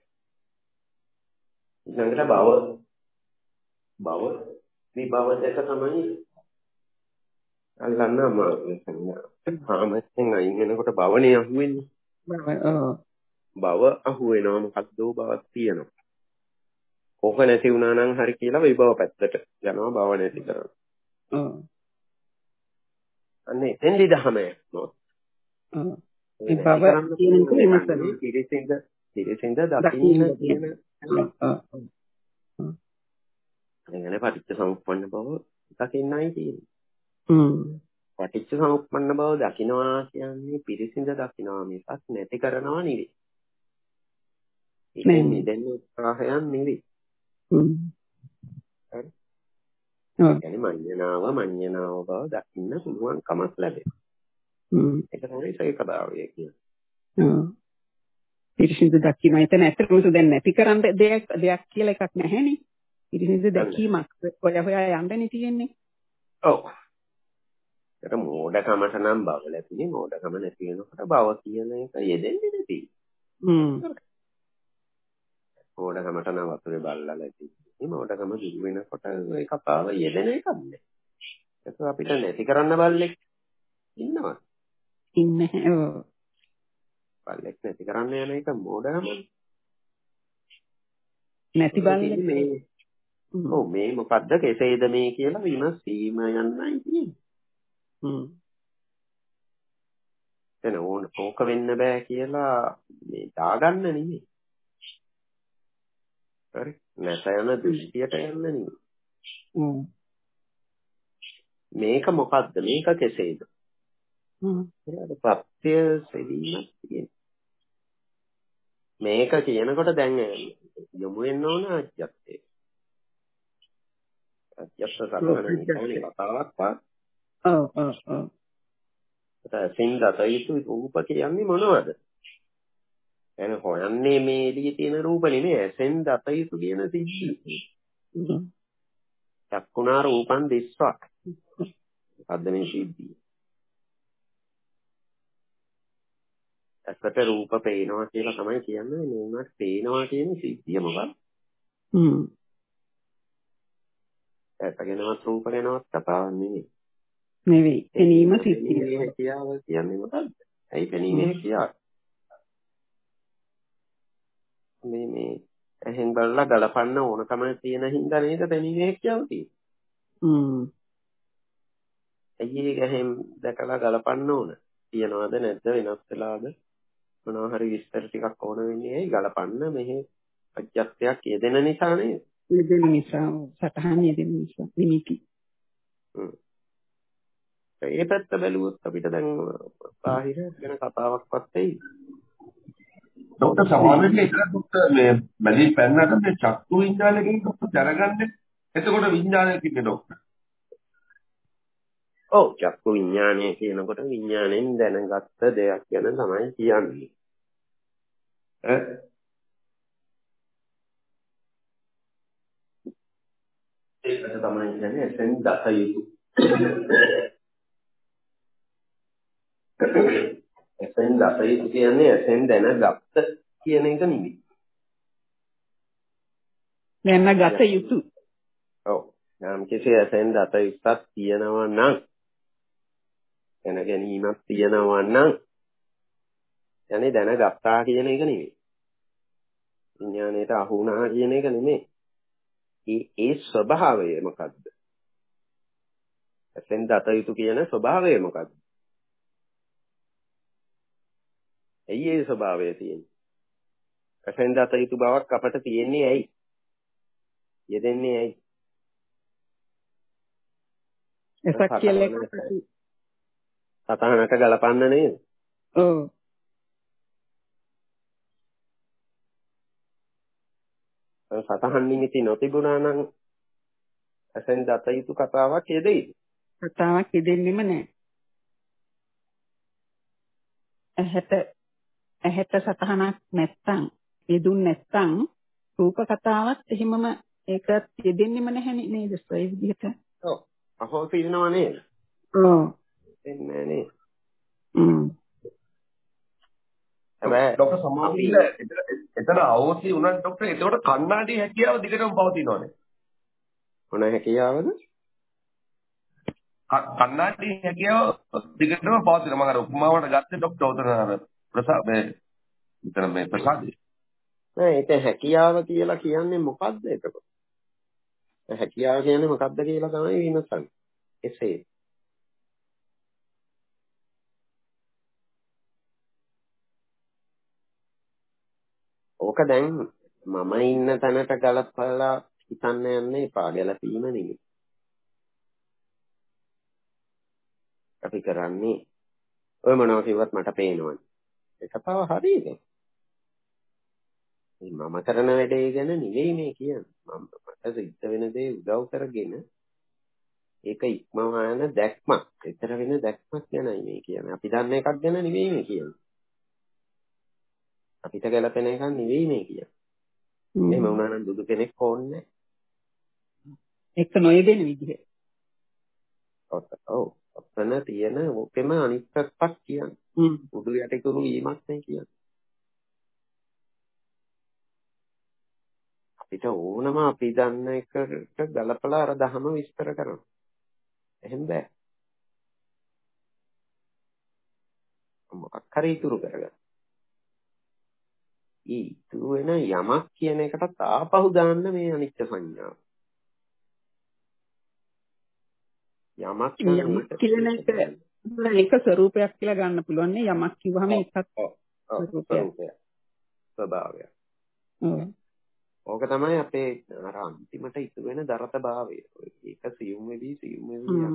ඊළඟට භව විභව දෙක තමයි අල්ලන්න අමාරුයි. කාමයෙන් අයින් වෙනකොට භවනේ අහුවෙන්නේ. භව අහුවෙනවා මොකක්ද භවක් තියෙනවා. ඕක නැති වුණා නම් හරි කියලා විභව පැත්තට යනවා භව නැති කරනවා. අනේ එතෙන්දි දහමයි නෝ. විභව කියන්නේ විමසන. පිරිසිඳ දකින්න කියන එങ്ങനെ පටිච්ච සමුප්පන්න බව දකින්නයි තියෙන්නේ. පටිච්ච සමුප්පන්න බව දකිනවා කියන්නේ පිරිසිඳ දකිනවා මිසක් නැති කරනවා නෙවෙයි. ඒකෙන් නිදෙන්න උත්සාහයන් නෙවෙයි. හරි. ඒ කියන්නේ මඤ්ඤණාව බව දකින්න පුළුවන් කමක් ලැබෙනවා. ඒක තමයි සේකදාවය කියන්නේ. පිරිසිදු දකින්න එතන ඇත්තටම දැන් නැති කරන්න දෙයක් කියලා එකක් නැහැනේ. පිරිසිදු දැකීමක් හොයා යන්නනේ තියෙන්නේ. ඔව්. ඒක මෝඩකමට නම් බව ලැබෙන්නේ මෝඩකම නැති වෙනකොට බව කියන එක යෙදෙන්නේ නැති. මෝඩකමට නම් වතුරේ බල්ලා ලැබෙන්නේ. මෝඩකම දුරු වෙනකොට ඒ කතාව යෙදෙන එකක් නෑ. ඒක අපිට නැති කරන්න බල්ලෙක් ඉන්නවා. ඉන්නේ. ඔව්. බල්ලෙක් නැති කරන්න යන එක මෝඩකම. නැති බල්ලෙක් මේ ඔව් මේ මොකද්ද කෙසේද මේ කියලා විමසීම යන්නයි තියෙන්නේ. එන ඕක වෙන්න බෑ කියලා මේ දාගන්න නෙමෙයි. හරි නැස යන දෘෂ්ටියට යන්න නෙමෙයි. මේක මොකද්ද මේක කෙසේද? ඒක ප්‍රත්‍ය සෙවීමක් තියෙනවා. මේක කියනකොට දැන් යොමු වෙන්න ඕන අජ්ජත්තේ. අජ්ජත් සතරනේ කතාවක් පාත්. ඔව්. සින්දත යුතු රූප කියන්නේ මොනවද? එන හොයන්නේ මේ එළියේ තියෙන රූප නෙමෙයි ඇසෙන් දත යුතු කියන සිද්ධිය. චක්කුණා රූපං දිස්වා. මොකද්ද මේ සිද්ධිය? ඇසට රූප පේනවා කියලා තමයි කියන්නේ. මේකට පේනවා කියන සිද්ධිය මොකක්ද? ඇස ගැනවත් රූප ගැනවත් කතාවක් නෙමෙයි. නෙවෙයි. පෙනීම සිද්ධිය. හැකියාව කියන්නේ මොකද්ද? ඇයි පෙනීමේ හැකියාව? මේ එහෙන් බලලා ගලපන්න ඕනකම තියෙන හින්දා නේද පෙනීමේ හැකියාව තියෙන්නේ. ඇයි ඒක එහෙන් දැකලා ගලපන්න ඕන? තියනවද නැද්ද වෙනස් වෙලාද? මොනවා හරි විස්තර ටිකක් ඕන වෙන්නේ ඇයි ගලපන්න මෙහි අජ්ජත්යක් යෙදෙන නිසා නේද? යෙදෙන නිසා සතහන් යෙදෙන නිසා නිමිති. ඒ පැත්ත බැලුවොත් අපිට දැන් බාහිර වෙන කතාවක්වත් එයි. ડોક્ટર සමහරවිට ඒක ડોક્ટર මේ බැලි පැන්නට මේ චක්කු විඤ්ඤාණයකින් ડોක්ටර් දැනගන්නේ එතකොට විඤ්ඤාණය කියන්නේ ડોක්ටර්. ඔව් චක්කු විඤ්ඤාණය කියනකොට විඤ්ඤාණයෙන් දැනගත්ත දෙයක් ගැන තමයි කියන්නේ. ඒකට තමයි කියන්නේ එසෙන් දත යුතු. එසෙන් දත යුතු කියන්නේ එසෙන් දැනගත්ත කියන එක නෙමෙයි. දැනගත යුතු. ඔව්. නම් කිසි එසෙන් දත යුත්තක් තියෙනවා නම් දැන ගැනීමක් තියෙනවා නම් යන්නේ දැනගත්තා කියන එක නෙමෙයි. විඥාණයට අහු වුණා කියන එක නෙමෙයි. ඒ ස්වභාවය මොකද්ද? එසෙන් දත යුතු කියන ස්වභාවය මොකද්ද? ඇයි ඒ ස්වභාවය තියෙන්නේ? එසෙන් දත යුතු බවක් අපට තියෙන්නේ ඇයි? යෙදෙන්නේ ඇයි? එසක් කියලා සතහනට ගලපන්න නේද? ඔව්. සතහන් නිමිති නොතිබුණා නම් එසෙන් දත යුතු කතාවක් යෙදෙයිද? කතාවක් යෙදෙන්නෙම නැහැ. ඇහැට සතහනක් නැත්තම් යෙදුන් නැත්තම් රූප කතාවක් එහෙමම ඒකත් යෙදෙන්නෙම නැහැ නේද? ඒ විදිහට. ඔව්. අහෝ පිළිනව නේද? ඔව්. එන්නේ නේද? හැබැයි ડોક્ટર සමහරවිට එතන අවශ්‍ය වුණත් ડોક્ટર ඒකට කණ්ණාඩි හැකියාව දිගටම පවතිනවනේ. මොන හැකියාවද? කණ්ණාඩි හැකියාව දිගටම පවතිනවා. මම අර උපමාවට ගත්තේ ડોક્ટર උතන ප්‍රසාදේ. නෑ ඒක හැකියාව කියලා කියන්නේ මොකද්ද එතකොට? හැකියාව කියන්නේ මොකද්ද කියලා තමයි විමසන්නේ. එසේ. ඕක දැන් මම ඉන්න තැනට ගලපලා හිතන්න යන්න එපා. ගැලපීම නෙමෙයි. අපි කරන්නේ ඔය මොනවා කිව්වත් මට පේනවනේ. ඒ කතාව හරියද? මම කරන වැඩේ ගැන නෙවෙයි මේ කියන්නේ. මට සිද්ධ වෙන දේ උදව් කරගෙන ඒක ඉක්මවන දැක්මක්, ඊතර වෙන දැක්මක් ගැනයි මේ කියන්නේ. අපි දන්න එකක් ගැන නෙවෙයි මේ කියන්නේ. අපිට ගැලපෙන එකක් නෙවෙයි මේ කියන්නේ. එහෙම වුණා නම් බුදු කෙනෙක් ඕනේ නැහැ. එක නොයෙදෙන විදිහ. ඔව්. ඔතන තියෙන ඕකෙම අනිත් පැත්තක් කියන්නේ. උඩු යටිකුරු වීමක් නේ කියන්නේ. අපිට ඕනම අපි දන්න එකට ගලපලා අර දහම විස්තර කරනවා. එහෙම බෑ. මොකක් හරි ඉතුරු කරගන්න. ඉතුරු වෙන යමක් කියන එකටත් ආපහු දාන්න මේ අනිත්‍ය සංඥාව. යමක් කියන එක ඒක ස්වરૂපයක් කියලා ගන්න පුළුවන් නේ. යමක් කිව්වම ඒකත් ස්වરૂපයක්. ස්වභාවය. ඕක තමයි අපේ අර අන්තිමට ඉතුරු වෙන දරත භාවය. ඒක සියුම් වෙවි යනවා.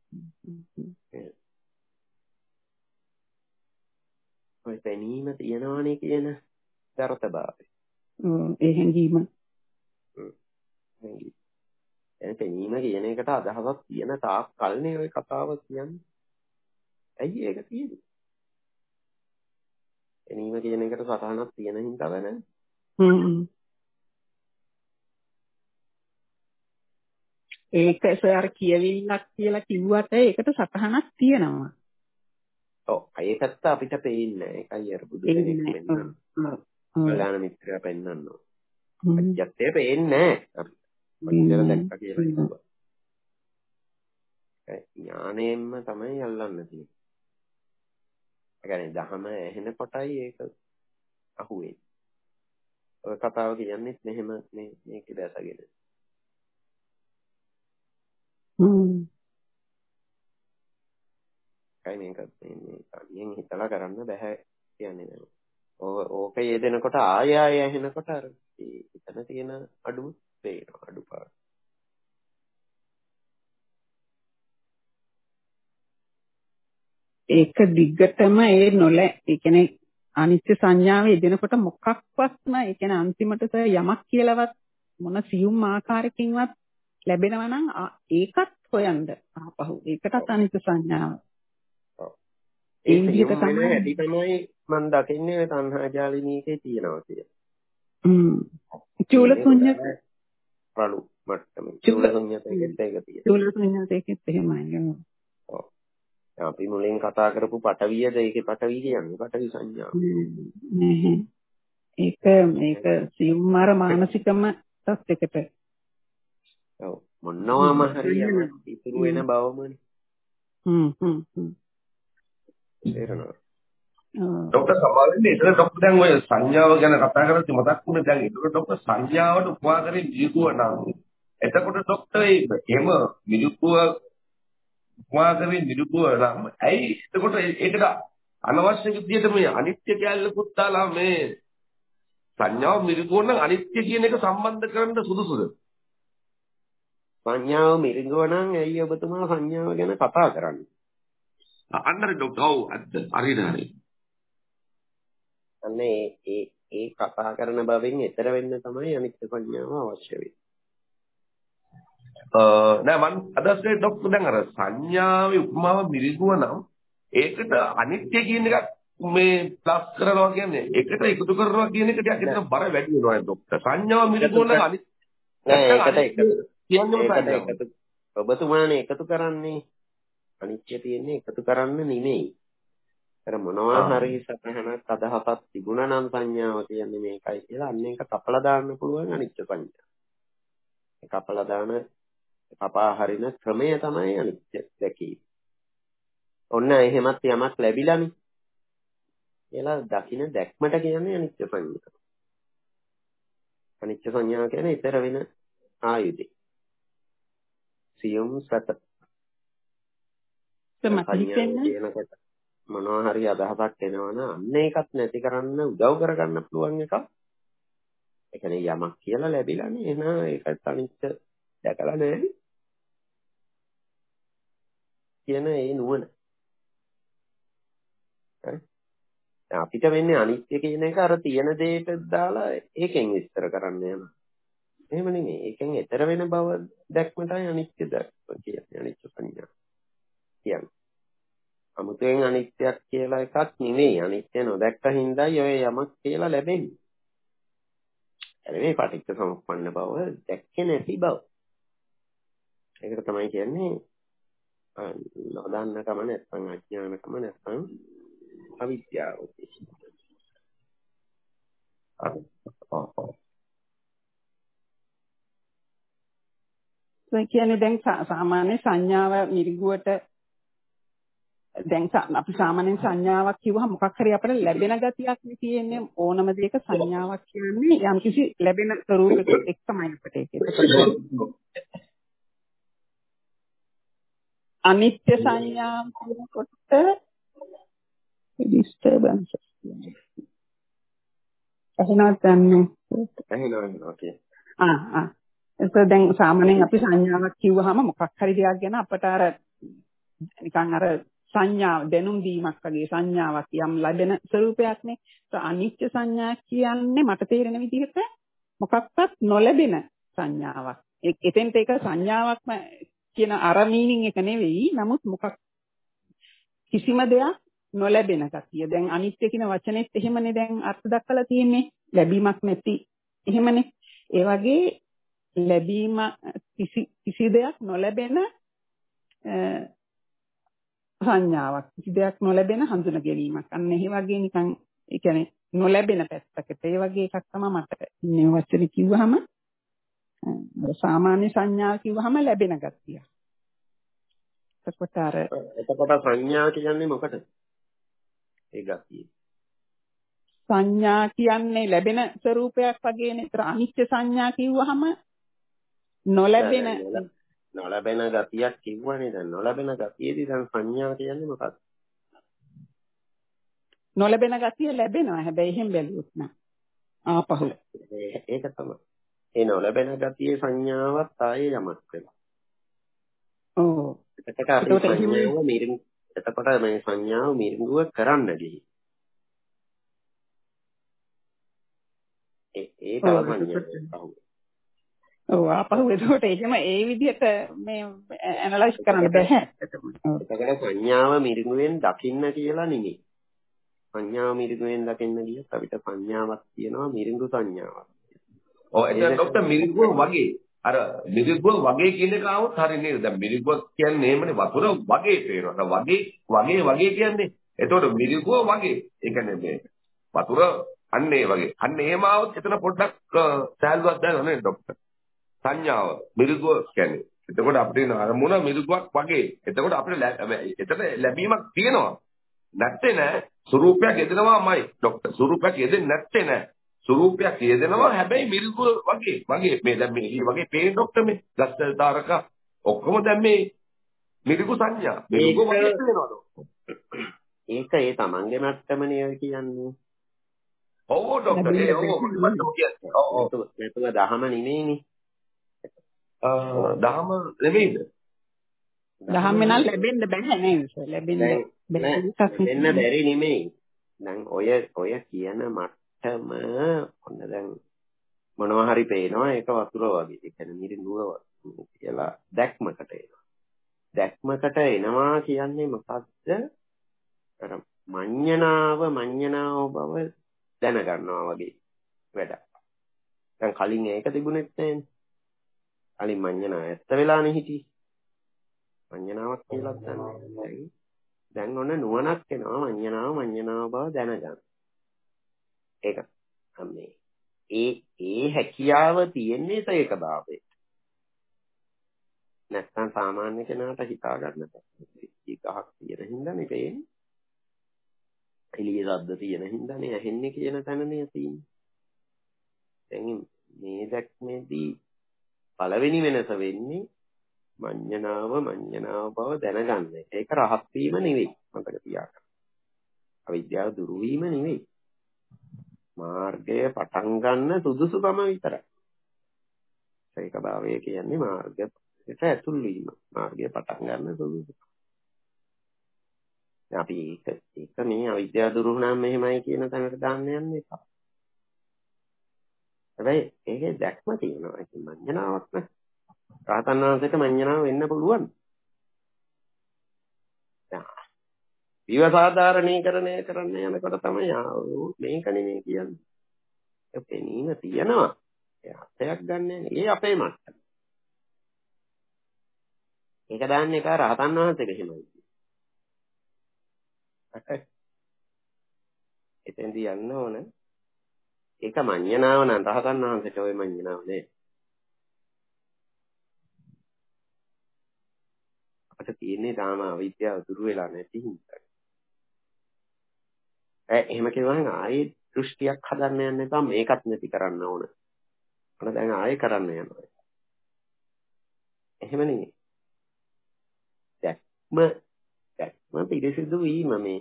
ඔය පැනීම තියනවානේ කියන දරත භාවය. ඒ හැඟීම. දැන් පැනීම කියන එකට අදහසක් තියෙන තාක් කල්නේ ඔය කතාව කියන්නේ. ඇයි ඒක තියෙන්නේ? පැනීම කියන එකට සටහනක් තියෙන හින්දා නේද? ඒක සර් කියවිල්ලක් කියලා කිව්වට ඒකට සටහනක් තියෙනවා. ඔව් ඒ පැත්ත අපිට පේන්නේ නැහැ. ඒකයි අර බුදු කෙනෙක් වෙන්න. කල්‍යාණ මිත්‍රයා පෙන්වන්න ඕන. අජ්ජත්තේ පේන්නේ නැහැ. මන්දර දැක්ක කියලා කිව්වා. ඒ ඥාණයෙන්ම තමයි අල්ලන්න තියෙන්නේ. ඒ කියන්නේ දහම ඇහෙන කොටයි ඒක අහුවෙන්නේ. ඔය කතාව කියන්නේත් මෙහෙම මේක දැසගෙන. කයි මේක මේ කලියෙන් හිතලා කරන්න බෑ කියන්නේ නෑ. ඕක යෙදෙනකොට ආය ඇහෙනකොට අර එතන තියෙන අඩුව පේනවා අඩුපාඩු. ඒක දිග්ගටම ඒ කියන්නේ අනිත්‍ය සංඥාව යෙදෙනකොට මොකක්වත්ම ඒ කියන්නේ අන්තිමට යමක් කියලාවත් මොන සියුම් ආකාරයකින්වත් ලැබෙනවා නම් ඒකත් හොයන්න ආපහු ඒකටත් අනිත්‍ය සංඥාව. ඒ විදිහට තමයි ඇටි තමයි මම දකින්නේ ඔය තණ්හාජාලිනීකේ තියෙනවා කියලා. චූලසුඤ්ඤත රළු මට්ටමේ චූලසුඤ්ඤතේකෙත් ඒක තියෙනවා. චූලසුඤ්ඤතේකෙත් එහෙමයි. ඔව්. අපි මුලින් කතා කරපු පටවියද ඒකේ පටවි කියන්නේ පටවි සංඥාව. ඒක සියුම්මාර මානසිකම තත්යකට. ඔව්. මොනවාම හරි ඉතුරු වෙන බවමනේ. ડોક્ટર සමාවෙන්නේ ඒතර ડોક્ટર දැන් ඔය සංඥාව ගැන කතා කරද්දී මතක් වුණේ දැන් ඒක ડોક્ટર සංඥාවට උපවා කරේ මිලිකුව නම් එතකොට ડોક્ટર එහෙම මිලිකුව උපවා කරේ මිලිකුව නම් ඇයි එතකොට ඒකට අනවශ්‍ය විදිහට මේ අනිත්‍ය කැලලකුත් දාලා මේ සංඥාව මිලිකුව නම් අනිත්‍ය කියන එක සම්බන්ධ කරන්න සුදුසුද? සංඥාව මිරිඟුව නම් ඇයි ඔබතුමා සංඥාව ගැන කතා කරන්නේ? අන්නර ડોક્ટર ඔව් හරි. අන්නේ ඒ කතා කරන බවෙන් එතර වෙන්න තමයි අනිත්‍ය සංඥාව අවශ්‍ය වෙන්නේ. නෑ මම අදහස් කරේ ડોક્ટર දැන් අර සංඥාවේ උපමාව මිරිඟුව නම් ඒකට අනිත්‍ය කියන එක මේ ප්ලස් කරනවා කියන්නේ ඒකට එකතු කරනවා කියන එක ටිකක් එතන බර වැඩි වෙනවා ડોક્ટર. සංඥාව මිරිඟුව නම් අනිත්‍ය නෑ ඒකට ඔබතුමානේ එකතු කරන්නේ අනිත්‍ය තියෙන්නේ එකතු කරන්න නෙමෙයි. අර මොනවා හරි සතහනක් අදහසක් තිබුණා නම් සංඥාව කියන්නේ මේකයි කියලා අන්න ඒක කපලා දාන්න පුළුවන් අනිත්‍ය සංඥා. ඒ කපලා දාන කපා හරින ක්‍රමය තමයි අනිත්‍ය දැකීම. ඔන්න එහෙමත් යමක් ලැබිලානේ. කියලා දකින්න දැක්මට කියන්නේ අනිත්‍ය සංඥා. අනිත්‍ය සංඥා කියන්නේ ඊතර වෙන ආයුධය. සියුම් සත කියනකොට මොනවා හරි අදහසක් එනවනම් අන්න ඒකත් නැති කරන්න උදව් කරගන්න පුළුවන් එකක්. ඒ කියන්නේ යමක් කියලා ලැබිලානේ එහෙනම් ඒකත් අනිත්‍ය දැකලා නැහැ කියන ඒ නුවණ. අපිට වෙන්නේ අනිත්‍ය කියන එක අර තියෙන දෙයට දාලා ඒකෙන් විස්තර කරන්න යනවා. එහෙම නෙමෙයි. ඒකෙන් ඈතර වෙන බව දැක්මටයි අනිත්‍ය දැක්ම කියන්නේ. අනිත්‍ය සංඥා කියන්නේ. අමුතෙන් අනිත්‍යක් කියලා එකක් නෙමෙයි. අනිත්‍ය නොදැක්ක හින්දායි ඔය යමක් කියලා ලැබෙන්නේ. මේ පටිච්ච සමුප්පන්න බව දැක්කේ නැති බව. ඒකට තමයි කියන්නේ නොදන්නකම නැත්නම් අඥානකම නැත්නම් අවිද්‍යාව. ඒ කියන්නේ දැන් සාමාන්‍ය සංඥාව මිරිගුවට දැන් අපි සාමාන්‍යයෙන් සංඥාවක් කිව්වහම මොකක් හරි අපිට ලැබෙන ගතියක් තියෙන්නේ ඕනම දෙයක සංඥාවක් කියන්නේ යම්කිසි ලැබෙන ස්වරූපයක එක්කමයි අපිට ඒක. අනිත්‍ය සංඥාව කියනකොට disturbance එහෙනම් ඒක දැන් සාමාන්‍යයෙන් අපි සංඥාවක් කිව්වහම මොකක් හරි දෙයක් ගැන අපට අර නිකන් අර සංඥාව දැනුම් දීමක් වගේ සංඥාවක් යම් ලැබෙන ස්වරූපයක්නේ. ඒ අනිත්‍ය සංඥා කියන්නේ මට තේරෙන විදිහට මොකක්වත් නොලැබෙන සංඥාවක්. එතෙන්ට ඒක සංඥාවක්ම කියන අර මීනින් එක නෙවෙයි. නමුත් මොකක් කිසිම දෙයක් නොලැබෙන ගතිය. දැන් අනිත්‍ය කියන වචනේත් එහෙමනේ දැන් අර්ථ දක්වලා තියෙන්නේ. ලැබීමක් නැති එහෙමනේ. ඒ වගේ ලැබීම කිසි දෙයක් නොලැබෙන සංඥාවක්. කිසි දෙයක් නොලැබෙන හඳුන ගැනීමක්. අන්න ඒ වගේ නිකන් ඒ කියන්නේ නොලැබෙන පැත්තකට. ඒ වගේ එකක් තමයි මට මේ වචනේ කිව්වහම සාමාන්‍ය සංඥා කිව්වහම ලැබෙන ගතිය. එතකොට සංඥා කියන්නේ මොකටද? ඒ ගතිය. සංඥා කියන්නේ ලැබෙන ස්වરૂපයක් වගේනේ. ඒතර අනිත්‍ය සංඥා කිව්වහම නොලැබෙන ගතියක් කිව්වනේ. දැන් නොලැබෙන ගතියේදී දැන් සංඥා කියන්නේ මොකක්ද? නොලැබෙන ගතිය ලැබෙනවා. හැබැයි එහෙම බැලුවොත් නෑ. ආපහු. ඒක තමයි. ඒ නොලැබෙන ගතියේ සංඥාවක් ආයේ යමක් වෙනවා. ඔව්. එතකොට මේ සංඥාව මිරිඟුව කරන්න ගිහින්. ඒ තව සංඥාවක්. ඔව් ආපහු එතකොට එහෙම ඒ විදිහට මේ ඇනලයිස් කරන්න බෑ. එතකොට සංඥාව මිරිඟුවෙන් දකින්න කියලා නෙමෙයි. සංඥාව මිරිඟුවෙන් දකින්න ගියත් අපිට සංඥාවක් තියෙනවා මිරිඟු සංඥාවක්. ඔව් එතන ડોක්ටර් මිරිඟුව වගේ අර මිරිඟුව වගේ කියන එක આવුත් හරිය නේද? දැන් මිරිඟුව කියන්නේ එහෙමනේ වතුර වගේ පේනවා. වගේ කියන්නේ. එතකොට මිරිඟුව වගේ. ඒ කියන්නේ මේ වතුර අන්න ඒ වගේ. අන්න එහෙම આવුත් එතන පොඩ්ඩක් සෑල්ලුවක් දානවා නේද ડોක්ටර්? සංඥාව මිරිඟුව කියන්නේ. එතකොට අපිට අරමුණ මිරිඟුවක් වගේ. එතකොට අපිට එතන ලැබීමක් තියෙනවා. නැත්තේ නෑ. ස්වරූපයක් යෙදෙනවාමයි ડોක්ටර්. ස්වරූපයක් යෙදෙන්නේ නැත්තේ නෑ. ස්වරූපයක් යෙදෙනවා හැබැයි මිරිඟුව වගේ මේ දැන් මේ වගේ පේන ડોක්ටර් මේ ගස්තල් තාරක ඔක්කොම දැන් මේ මිරිඟු සංඥා මිරිඟුව වගේ පේනවා ડોක්ටර්. ඒක ඒ තමන්ගේ මට්ටමනේ කියන්නේ. ඔව් ડોක්ටර් ඒ ඔව් මට්ටම කියන්නේ. ඔව් ඒක දහම නෙමෙයිනේ. දහම නෙමෙයිද? දහම නම් ලැබෙන්න බෑ නේද? ලැබෙන්න බැරි නෙමෙයි. දැන් ඔය කියන මට්ටම ඔන්න දැන් මොනවා හරි පේනවා ඒක වතුර වගේ. ඒ කියන්නේ මිරිඟුව කියලා දැක්මකට එනවා. දැක්මකට එනවා කියන්නේ මොකක්ද? අර මඤ්ඤණාව බව දැනගන්නවා වගේ වැඩක්. දැන් කලින් ඒක තිබුණෙත් නැහැනේ. කලින් මඤ්ඤණාව ඇත්ත වෙලානේ හිටියේ. මඤ්ඤණාවක් කියලා දන්නේ. දැන් ඔන්න නුවණක් එනවා මඤ්ඤණාව බව දැනගන්න. ඒක මේ ඒ හැකියාව තියෙන්නේ ඒක භාවයේ. නැත්නම් සාමාන්‍ය කෙනාට හිතා ගන්න බැහැ. ඒකක් තියෙන හින්දානේ පේන්නේ. එළිය ශබ්ද තියෙන හින්දානේ ඇහෙන්නේ කියන තැනනේ තියෙන්නේ. දැන් මේ දැක්මේදී පළවෙනි වෙනස වෙන්නේ මඤ්ඤණාව බව දැනගන්න. ඒක රහත් වීම නෙවෙයි. මතක තියාගන්න. අවිද්‍යාව දුරු වීම නෙවෙයි. මාර්ගය පටන් ගන්න සුදුසුකම විතරයි. ඒක භාවය කියන්නේ මාර්ගයට ඇතුල් වීම. මාර්ගය පටන් ගන්න සුදුසුකම. අපි ඒක මේ අවිද්‍යාව දුරු වුණාම මෙහෙමයි කියන තැනට දාන්න යන්න එපා. හැබැයි ඒකේ දැක්ම තියෙනවා. ඉතින් මඤ්ඤණාවක් නේ. රහතන් වහන්සේට මඤ්ඤණාව වෙන්න පුළුවන්. විවසාධාරණීකරණය කරන්න යනකොට තමයි මේක නෙමෙයි කියන්නේ. ඒ පෙනීම තියෙනවා. ඒ අර්ථයක් ගන්න නෑ. ඒ අපේ මට්ටම. ඒක දාන්නේ එක රහතන් වහන්සේට එහෙමයි. එතෙන්දී යන්න ඕන. ඒක මඤ්ඤණාව නම් රහතන් වහන්සේට ওই මඤ්ඤණාව නේ. අපිට තියෙන්නේ තාම අවිද්‍යාව දුරු වෙලා නැති හින්දා. එහෙම කියවනම් ආයේ දෘෂ්ටියක් හදන්න යන්න එපා. මේකත් නැති කරන්න ඕන. මොන දැන් ආයේ කරන්න යනවා. එහෙම නෙමෙයි. දැක්ම පිරිසිදු වීම මේ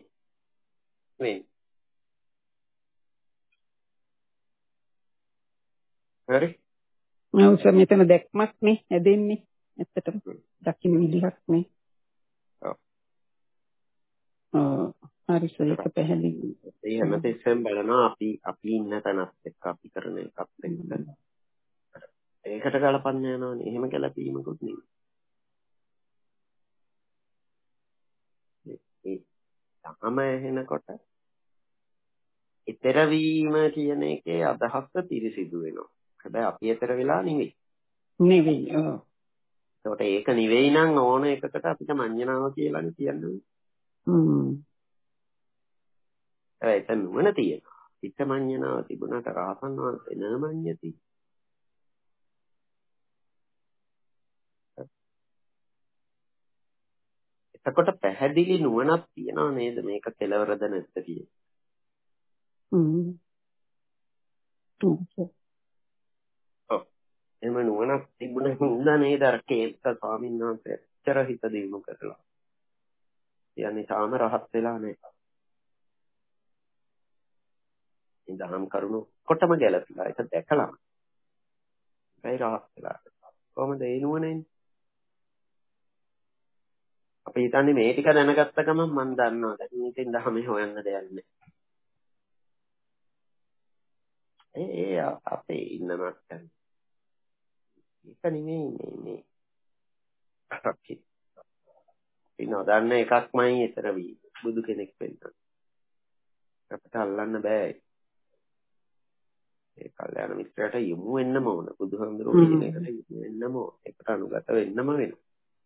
හරි. ඔව් සර් මෙතන දැක්මක් නේ හැදෙන්නේ. ඇත්තටම දකින්න විදිහක් නේ. හරි සර් ඒක පැහැදිලි. ඒ හැමතිස්සෙම බලනවා අපි ඉන්න තැනත් එක්ක අපි කරන එකත් එක්ක. ඒකට ගලපන්න යනවනේ. එහෙම ගැලපීමකුත් නෙමෙයි. ඒ තම එහෙනකොට ඊතර වීම කියන එකේ අදහස පිරිසිදු වෙනවා. හැබැයි අපි ඊතර වෙලා නෙවෙයි. නෙවෙයි. ඔව්. ඒකට ඒක නෙවෙයි නම් ඕන එකකට අපිට මඤ්ඤණාව කියලානේ කියන්නේ. ඒක නුවණ තියෙනවා. චිත්ත මඤ්ඤණාව තිබුණාට රහතන් වහන්සේ නමඤ්ඤති. එතකොට පැහැදිලි නුවණක් තියනවා නේද මේක කෙලවරද නැද්ද කියන. එහෙම නුවණක් තිබුණ හින්දා නේද අර කේත ස්වාමීන් වහන්සේ ඇත්තට හිත දියුණු කරලා. කියන්නේ තාම රහත් වෙලා නැහැ. ඉඳහම් කරුණු කොටම ගැලපිලා ඒක දැකලා. ඒයි රහත් වෙලා. කොහොමද ඒ නුවණෙන්? අපි හිතන්නේ මේ ටික දැනගත්ත ගමන් මම දන්නවා දැන් ඉතින් දහමේ හොයන්න දෙයක් නැහැ. ඒ අපේ ඉන්න මට්ටම. ඒක නෙමෙයි මේ අපි නොදන්න එකක්මයි ඊතර වී බුදු කෙනෙක් වෙන්න. අපිට අල්ලන්න බෑ. ඒ කල්යාණ මිත්‍රයට යොමු වෙන්නම ඕන. බුදුහාමුදුරුවෝ කියන එකට යොමු වෙන්නම ඕන. ඒකට අනුගත වෙන්නම වෙනවා.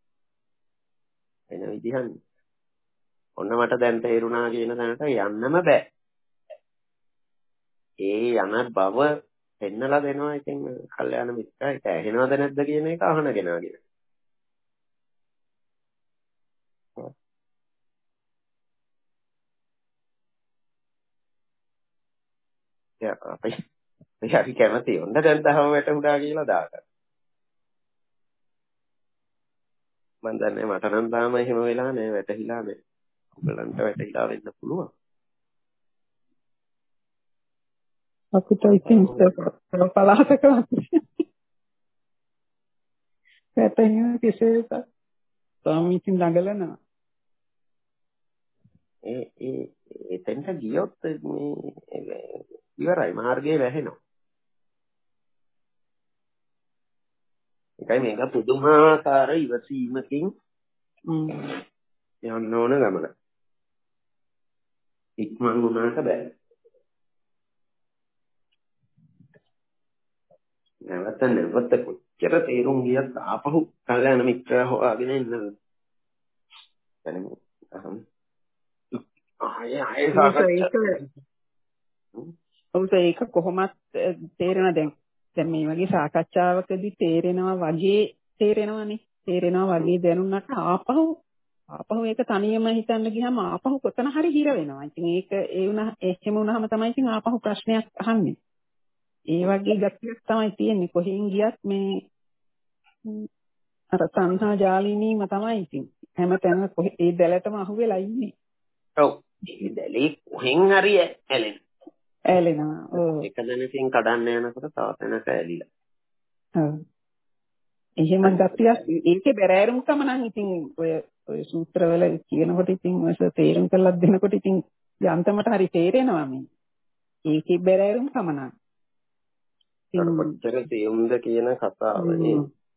එන විදිහක් ඔන්න මට දැන් තේරුණා කියන තැනට යන්නම බෑ. ඒ යන බව පෙන්නලා දෙනවා ඉතින් කල්යාණ මිත්‍රා ඒක ඇහෙනවද නැද්ද කියන එක අහන කෙනාගෙන. අපි හරි කැමති ඔන්න දැන් තහම වැටුණා කියලා දාගන්න. මම දන්නේ මට නම් තාම එහෙම වෙලා නැහැ වැටහිලා නැහැ. ඔයගලන්ට වැටහිලා වෙන්න පුළුවන්. අපිට ඉතින් පලාසක වැටෙන කිසිවෙක සාමිතින් ළඟලනවා. එතෙන්ට ගියොත් මේ ඉවරයි මාර්ගයේ වැහෙනවා. ඒකයි මේක පුදුමාකාර ඉවසීමකින් යන්න ඕන ගමන. ඉක්මන් වුණාට බෑ. නැවත කොච්චර තේරුම් ගියත් ආපහු කල්යාණ මිත්‍රා හොයාගෙන ඉන්න. ඒක කොහොමත් තේරෙන දැන් මේ වගේ සාකච්ඡාවකදී තේරෙනවා වගේ තේරෙනවානේ. තේරෙනවා වගේ දැනුණාට ආපහු ඒක තනියම හිතන්න ගියාම ආපහු කොතන හරි හිර වෙනවා. ඉතින් ඒක එහෙම වුණාම තමයි ඉතින් ආපහු ප්‍රශ්නයක් අහන්නේ. ඒ වගේ ගැටියක් තමයි තියෙන්නේ. කොහෙන් ගියත් මේ අර සංහා ජාලිනීම තමයි ඉතින්. හැමතැනම ඒ දැලටම අහුවෙලා ඉන්නේ. ඔව්. ඒ දැලේ කොහෙන් හරි ඇලෙනවා. ඔව්. එක දැනකින් කඩන්න යනකොට තව තැනක ඇලිලා. ඔව්. එහෙම ගතියක් ඒකේ බැරෑරුම්කම නම් ඉතින් ඔය සූත්‍රවල කියනකොට ඉතින් ඔය තේරුම් කරලා දෙනකොට ඉතින් යන්තමට හරි තේරෙනවා මේ. ඒකේ බැරෑරුම්කම නම්. කොච්චර තේරුම්ද කියන කතාවනේ.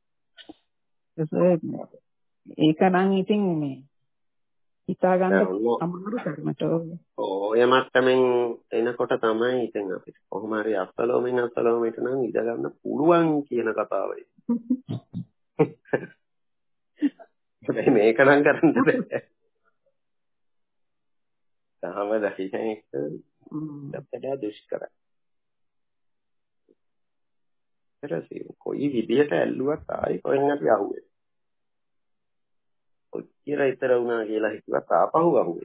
ඒක නම් ඉතින් මේ හිතා ගන්න අමාරු තරමට. ඔය මට්ටමින් එනකොට තමයි ඉතින් අපිට කොහොම හරි අසලෝමෙට නම් ඉඳ ගන්න පුළුවන් කියන කතාවයි. මේක නම් කරන්න බෑ. තාම දහිතෙක් අපිට දුෂ්කරයි. ඊටසේ කොයි විදියට ඇල්ලුවත් ආයි කොහෙන් අපි අහුවේ. ඔච්චර ඉතර වුණා කියලා හිතුවත් ආපහු අහුවේ.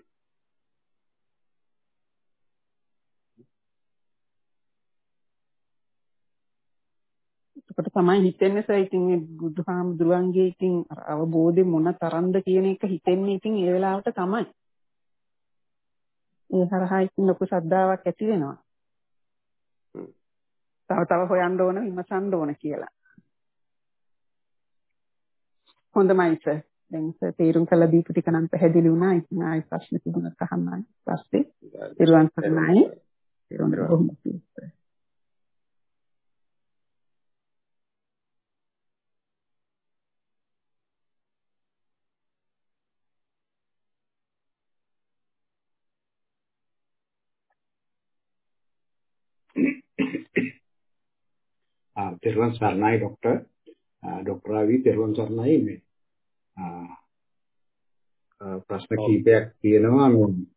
ඒකට තමයි හිතෙන්නේ සර් ඉතින් මේ බුදුහාමුදුරන්ගේ ඉතින් අවබෝධය මොන තරම්ද කියන එක හිතෙන්නේ ඉතින් ඒ වෙලාවට තමයි. ඒ හරහා ඉතින් ලොකු ශ්‍රද්ධාවක් ඇති වෙනවා. තව හොයන්න ඕන විමසන්න ඕන කියලා. හොඳයි සර්. දැන් සර් තීරුම් කළ දීපු ටික නම් පැහැදිලි වුණා. ඉතින් ආයෙ ප්‍රශ්න තිබුණත් අහන්න පස්සේ ඊළඟ සරණයි. තෙරුවන් සරණයි ડોક્ટર රවි තෙරුවන් සරණයි මේ ප්‍රශ්න කීපයක් තියෙනවා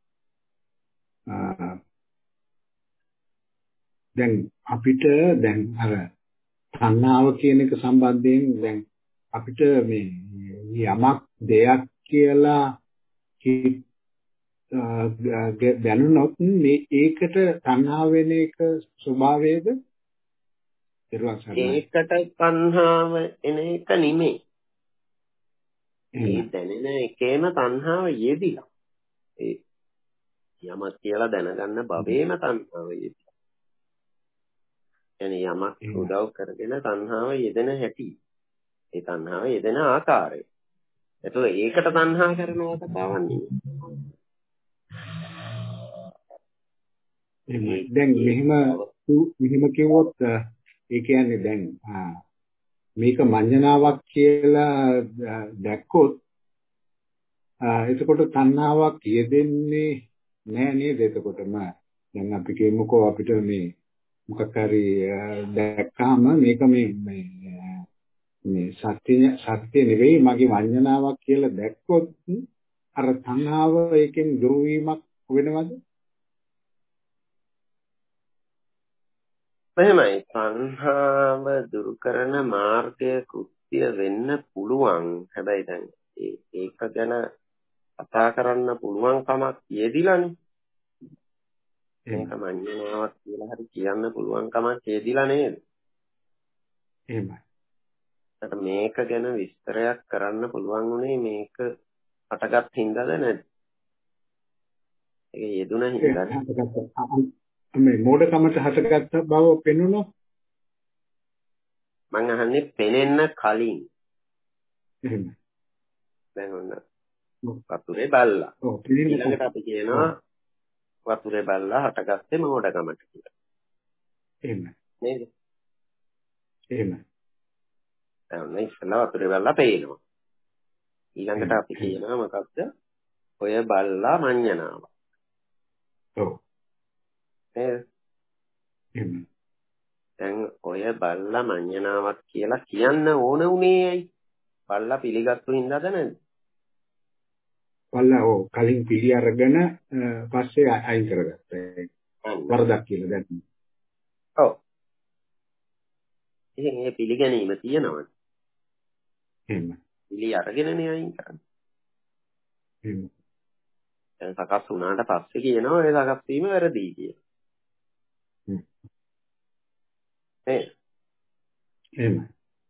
දැන් අපිට දැන් අර තණ්හාව කියන එක සම්බන්ධයෙන් දැන් අපිට මේ යමක් දෙයක් කියලා දැනුනොත් මේ ඒකට තණ්හා වෙන එක ස්වභාවයද? ඒකට තණ්හාව එන එක නෙමෙයි. ඒ දැනෙන එකේම තණ්හාව යෙදිලා. ඒ යමක් කියලා දැනගන්න භවයේම තණ්හාව යෙදිලා. يعني යමක් උදව් කරගෙන තණ්හාව යෙදෙන හැටි. ඒ තණ්හාව යෙදෙන ආකාරය. එතකොට ඒකට තණ්හා කරනවා කතාවක් නෙමෙයි. දැන් මෙහෙම කිව්වොත් ඒ කියන්නේ දැන් මේක මඤ්ඤණාවක් කියලා දැක්කොත් එතකොට තණ්හාවක් යෙදෙන්නේ නෑ නේද? එතකොටම දැන් අපි කියමුකෝ අපිට මේ මොකක් හරි දැක්කාම මේක මේ සත්‍ය නෙවෙයි මගේ මඤ්ඤණාවක් කියලා දැක්කොත් අර තණ්හාව ඒකෙන් දුරු වීමක් වෙනවද? එහෙමයි. තණ්හාව දුරු කරන මාර්ගය කෘත්‍ය වෙන්න පුළුවන්. හැබැයි දැන් ඒක ගැන කතා කරන්න පුළුවන් කමක් යෙදිලානේ. මේක මඤ්ඤණාවක් කියලා හරි කියන්න පුළුවන් කමක් යෙදිලා නේද? එහෙමයි. මේක ගැන විස්තරයක් කරන්න පුළුවන් උනේ මේක හටගත් හින්දාද නැද්ද? ඒක යෙදුන හින්දාද? මේ මෝඩකමට හටගත්ත බව පෙනුනොත් මං අහන්නේ පෙනෙන්න කලින්. එහෙමයි. දැන් ඔන්න වතුරේ බල්ලා. ඊළඟට අපි කියනවා වතුරේ බල්ලා හටගත්තේ මෝඩකමට කියලා. එහෙමයි. නේද? එහෙමයි. දැන් ඉස්සෙල්ලා වතුරේ බල්ලා පේනවා. ඊළඟට අපි කියනවා මොකක්ද? ඔය බල්ලා මඤ්ඤණාව. ඔව්. නේද? එහෙමයි. දැන් ඔය බල්ලා මඤ්ඤණාවක් කියලා කියන්න ඕන උනේ ඇයි? බල්ලා පිළිගත්තු හින්දාද නැද්ද? බල්ලා ඔව් කලින් පිළි අරගෙන පස්සේ අයින් කරගත්තා. වරදක් කියලා දැන්. ඔව්. ඉතින් මේ පිළිගැනීම තියෙනවද? එහෙමයි. පිළි අරගෙනනේ අයින් කරන්නේ. එහෙමයි. දැන් සකස් වුණාට පස්සේ කියනවා ඒ සකස් වීම වැරදි කියලා. එහෙමයි.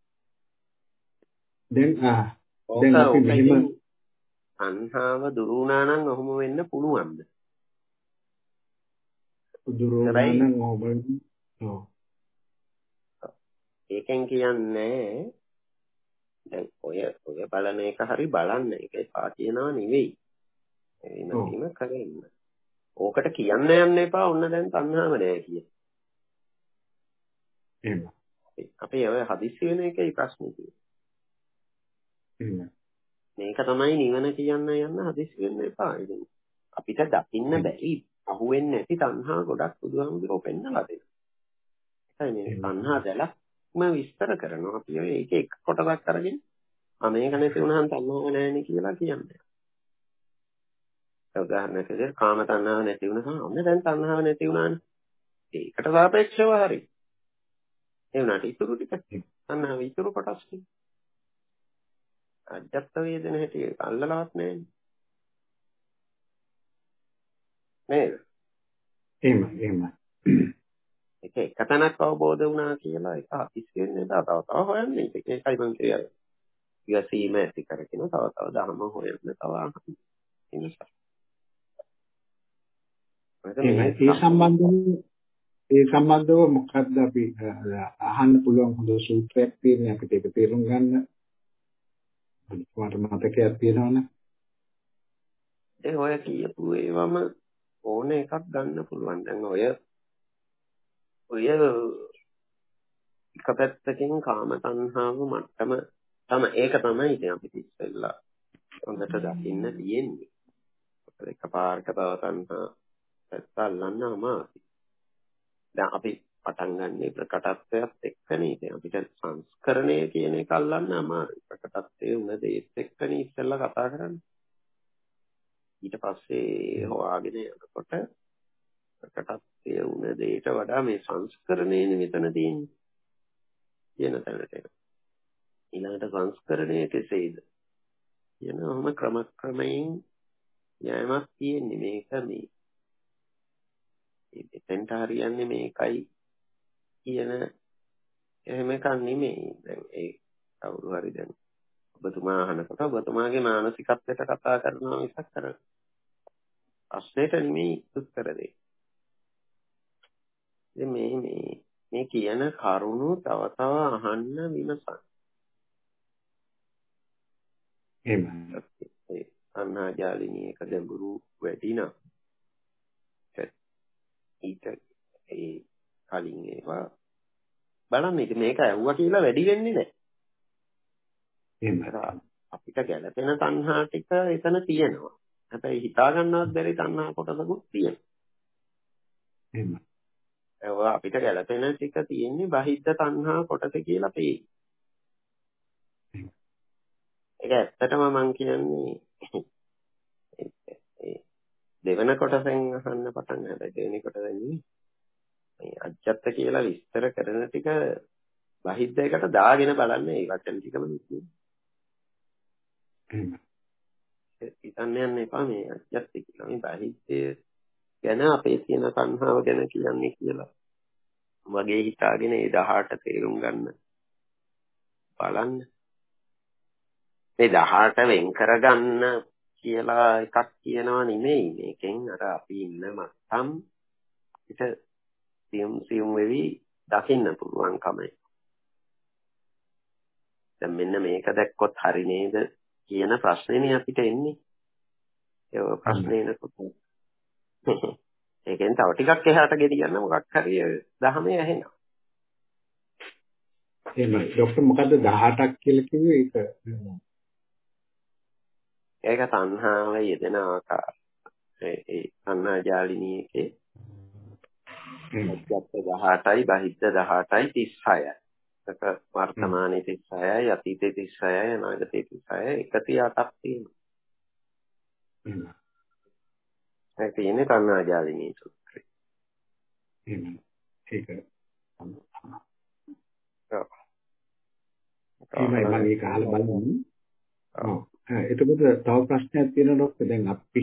දැන් අපි මෙහෙම තණ්හාව දුරු වුණා නම් ඔහොම වෙන්න පුළුවන්ද? දුරු වුණා නම් ඔව්. ඒකෙන් කියන්නේ දැන් ඔය බලන එක හරි බලන්න ඒක එපා කියනවා නෙවෙයි. එවිම කරෙන්න. ඕකට කියන්න යන්න එපා. ඔන්න දැන් තණ්හාව නෑ කිය. එහෙම. අපි ඔය හදිස්සි වෙන එකයි ප්‍රශ්නේ තියෙන්නේ. එහෙම. මේක තමයි නිවන කියන්න යන්න හදිස්සි වෙන්න එපා. ඉතින් අපිට දකින්න බැරි අහුවෙන්නේ නැති තණ්හා ගොඩක් බුදුහාමුදුරුවෝ පෙන්නලා දෙනවා. ඒකයි මේ තණ්හා දැලක්ම විස්තර කරනවා. අපි ඔය ඒක එක කොටසක් අරගෙන මේක නැති වුණාම තණ්හාව නැහැනේ කියලා කියන්නේ. උදාහරණයක් විදිහට කාම තණ්හාව නැති වුණාම ඔන්න දැන් තණ්හාව නැති වුණානේ. ඒකට සාපේක්ෂව හරි. ඒ වුණාට ඉතුරු ටික තණ්හාව ඉතුරු කොටස් ටික. අජත්ත වේදන හැටි අල්ලලවත් නැහැ. නේද? එහෙම. ඒක එක තැනක් අවබෝධ වුණා කියලා ඒක අතිශය වෙන්නේ තව හොයන්නේ. ඒකයි මම කියන්නේ. විශ්ීම ඇති කරගෙන තව ධර්ම හොයන්න තව ඒ සම්බන්ධව මොකක්ද අපි අහන්න පුළුවන් හොඳ සූත්‍රයක් තියෙනවා අපිට ඒක තේරුම් ගන්න. මට මතකයක් තියෙනවනේ. ඒ ඔය කියපු ඒවම ඕන එකක් ගන්න පුළුවන්. දැන් ඔය එක පැත්තකින් කාම තණ්හාව මට්ටම ඒක තමයි ඉතින් අපිට ඉස්සෙල්ලා හොඳට දකින්න තියෙන්නේ. එකපාරට බව තණ්හා පැත්ත අල්ලන්න අමාරුයි. දැන් අපි පටන් ගන්නේ ප්‍රකටත්වයක් එක්කනේ. ඉතින් අපිට සංස්කරණය කියන එක අල්ලන්න අමාරුයි. ප්‍රකටත්වයේ උන දේත් එක්කනේ ඉස්සෙල්ලා කතා කරන්නේ. ඊට පස්සේ හොයාගෙන යනකොට ප්‍රකටත්වයේ උන දේට වඩා මේ සංස්කරණයනේ මෙතන තියෙන්නේ. කියන තැනට එනවා. ඊළඟට සංස්කරණය කෙසේද? කියනවාම ක්‍රමයෙන් යෑමක් තියෙන්නේ මේක මේ. එතෙන්ට හරියන්නේ මේකයි කියන එහෙම එකක් නෙමෙයි. දැන් ඒ කවුරු හරි දැන් ඔබතුමා අහනකොට ඔබතුමාගේ මානසිකත්වයට කතා කරනවා මිසක් අර ප්‍රශ්නෙට නෙමෙයි උත්තර දෙන්නේ. ඉතින් මේ කියන කරුණු තව අහන්න විමසන්න. එහෙමයි. අනාජාලිනී එක ගැඹුරු වැඩි නම් ඊට ඒ කලින් ඒවා බලන්න. ඉතින් මේක ඇහුවා කියලා වැඩි වෙන්නේ නැහැ. එහෙමයි. අපිට ගැළපෙන තණ්හා ටික එතන තියෙනවා. හැබැයි හිතා ගන්නවත් බැරි තණ්හා කොටසකුත් තියෙනවා. එහෙමයි. ඒවා අපිට ගැළපෙන ටික තියෙන්නේ බහිද්ධ තණ්හා කොටස කියලා පේයි. ඒක ඇත්තටම මම කියන්නේ දෙවන කොටසෙන් අහන්න පටන් ගන්න. දෙවෙනි කොටසෙන් මේ අජත්ත කියලා විස්තර කරන ටික බහිද්ධ එකට දාගෙන බලන්න ඒ වචන ටිකම එහෙමයි. හිතන්න යන්න එපා මේ අජත්ත කියලා. මේ බහිද්ධය ගැන අපේ තියෙන තණ්හාව ගැන කියන්නේ කියලා. වගේ හිතාගෙන ඒ 18 තේරුම් ගන්න බලන්න. මේ 18 වෙන් කරගන්න කියලා එකක් කියනවා නෙමෙයි. මේකෙන් අර අපි ඉන්න මත්තම් පිට සියුම් වෙවි දකින්න පුළුවන්කමයි. දැන් මෙන්න මේක දැක්කොත් හරි නේද කියන ප්‍රශ්නේනේ අපිට එන්නේ. ඒ ප්‍රශ්නේ නකොට ඒකෙන් තව ටිකක් එහාට ගෙනියන්න මොකක් හරි දහමේ ඇහෙනවා. එහෙමයි. ડોක්ටර් මොකද්ද 18ක් කියලා කිව්වේ ඒක? ඒක තණ්හාව යෙදෙන ආකාරය. ඒ අනාජාලිනී එකේ අජත්ත 18යි බහිද්ධ 18යි 36යි. ඒක වර්තමානයේ 36යි අතීතයේ 36යි අනාගතයේ 36යි 108ක් තියෙනවා. ඒක තියෙන්නේ අනාජාලිනී සූත්‍රයේ. ඒක තමයි මම ඒක අහලා බලමු. එතකොට තව ප්‍රශ්නයක් තියෙනවා ડોක්ටර්. දැන් අපි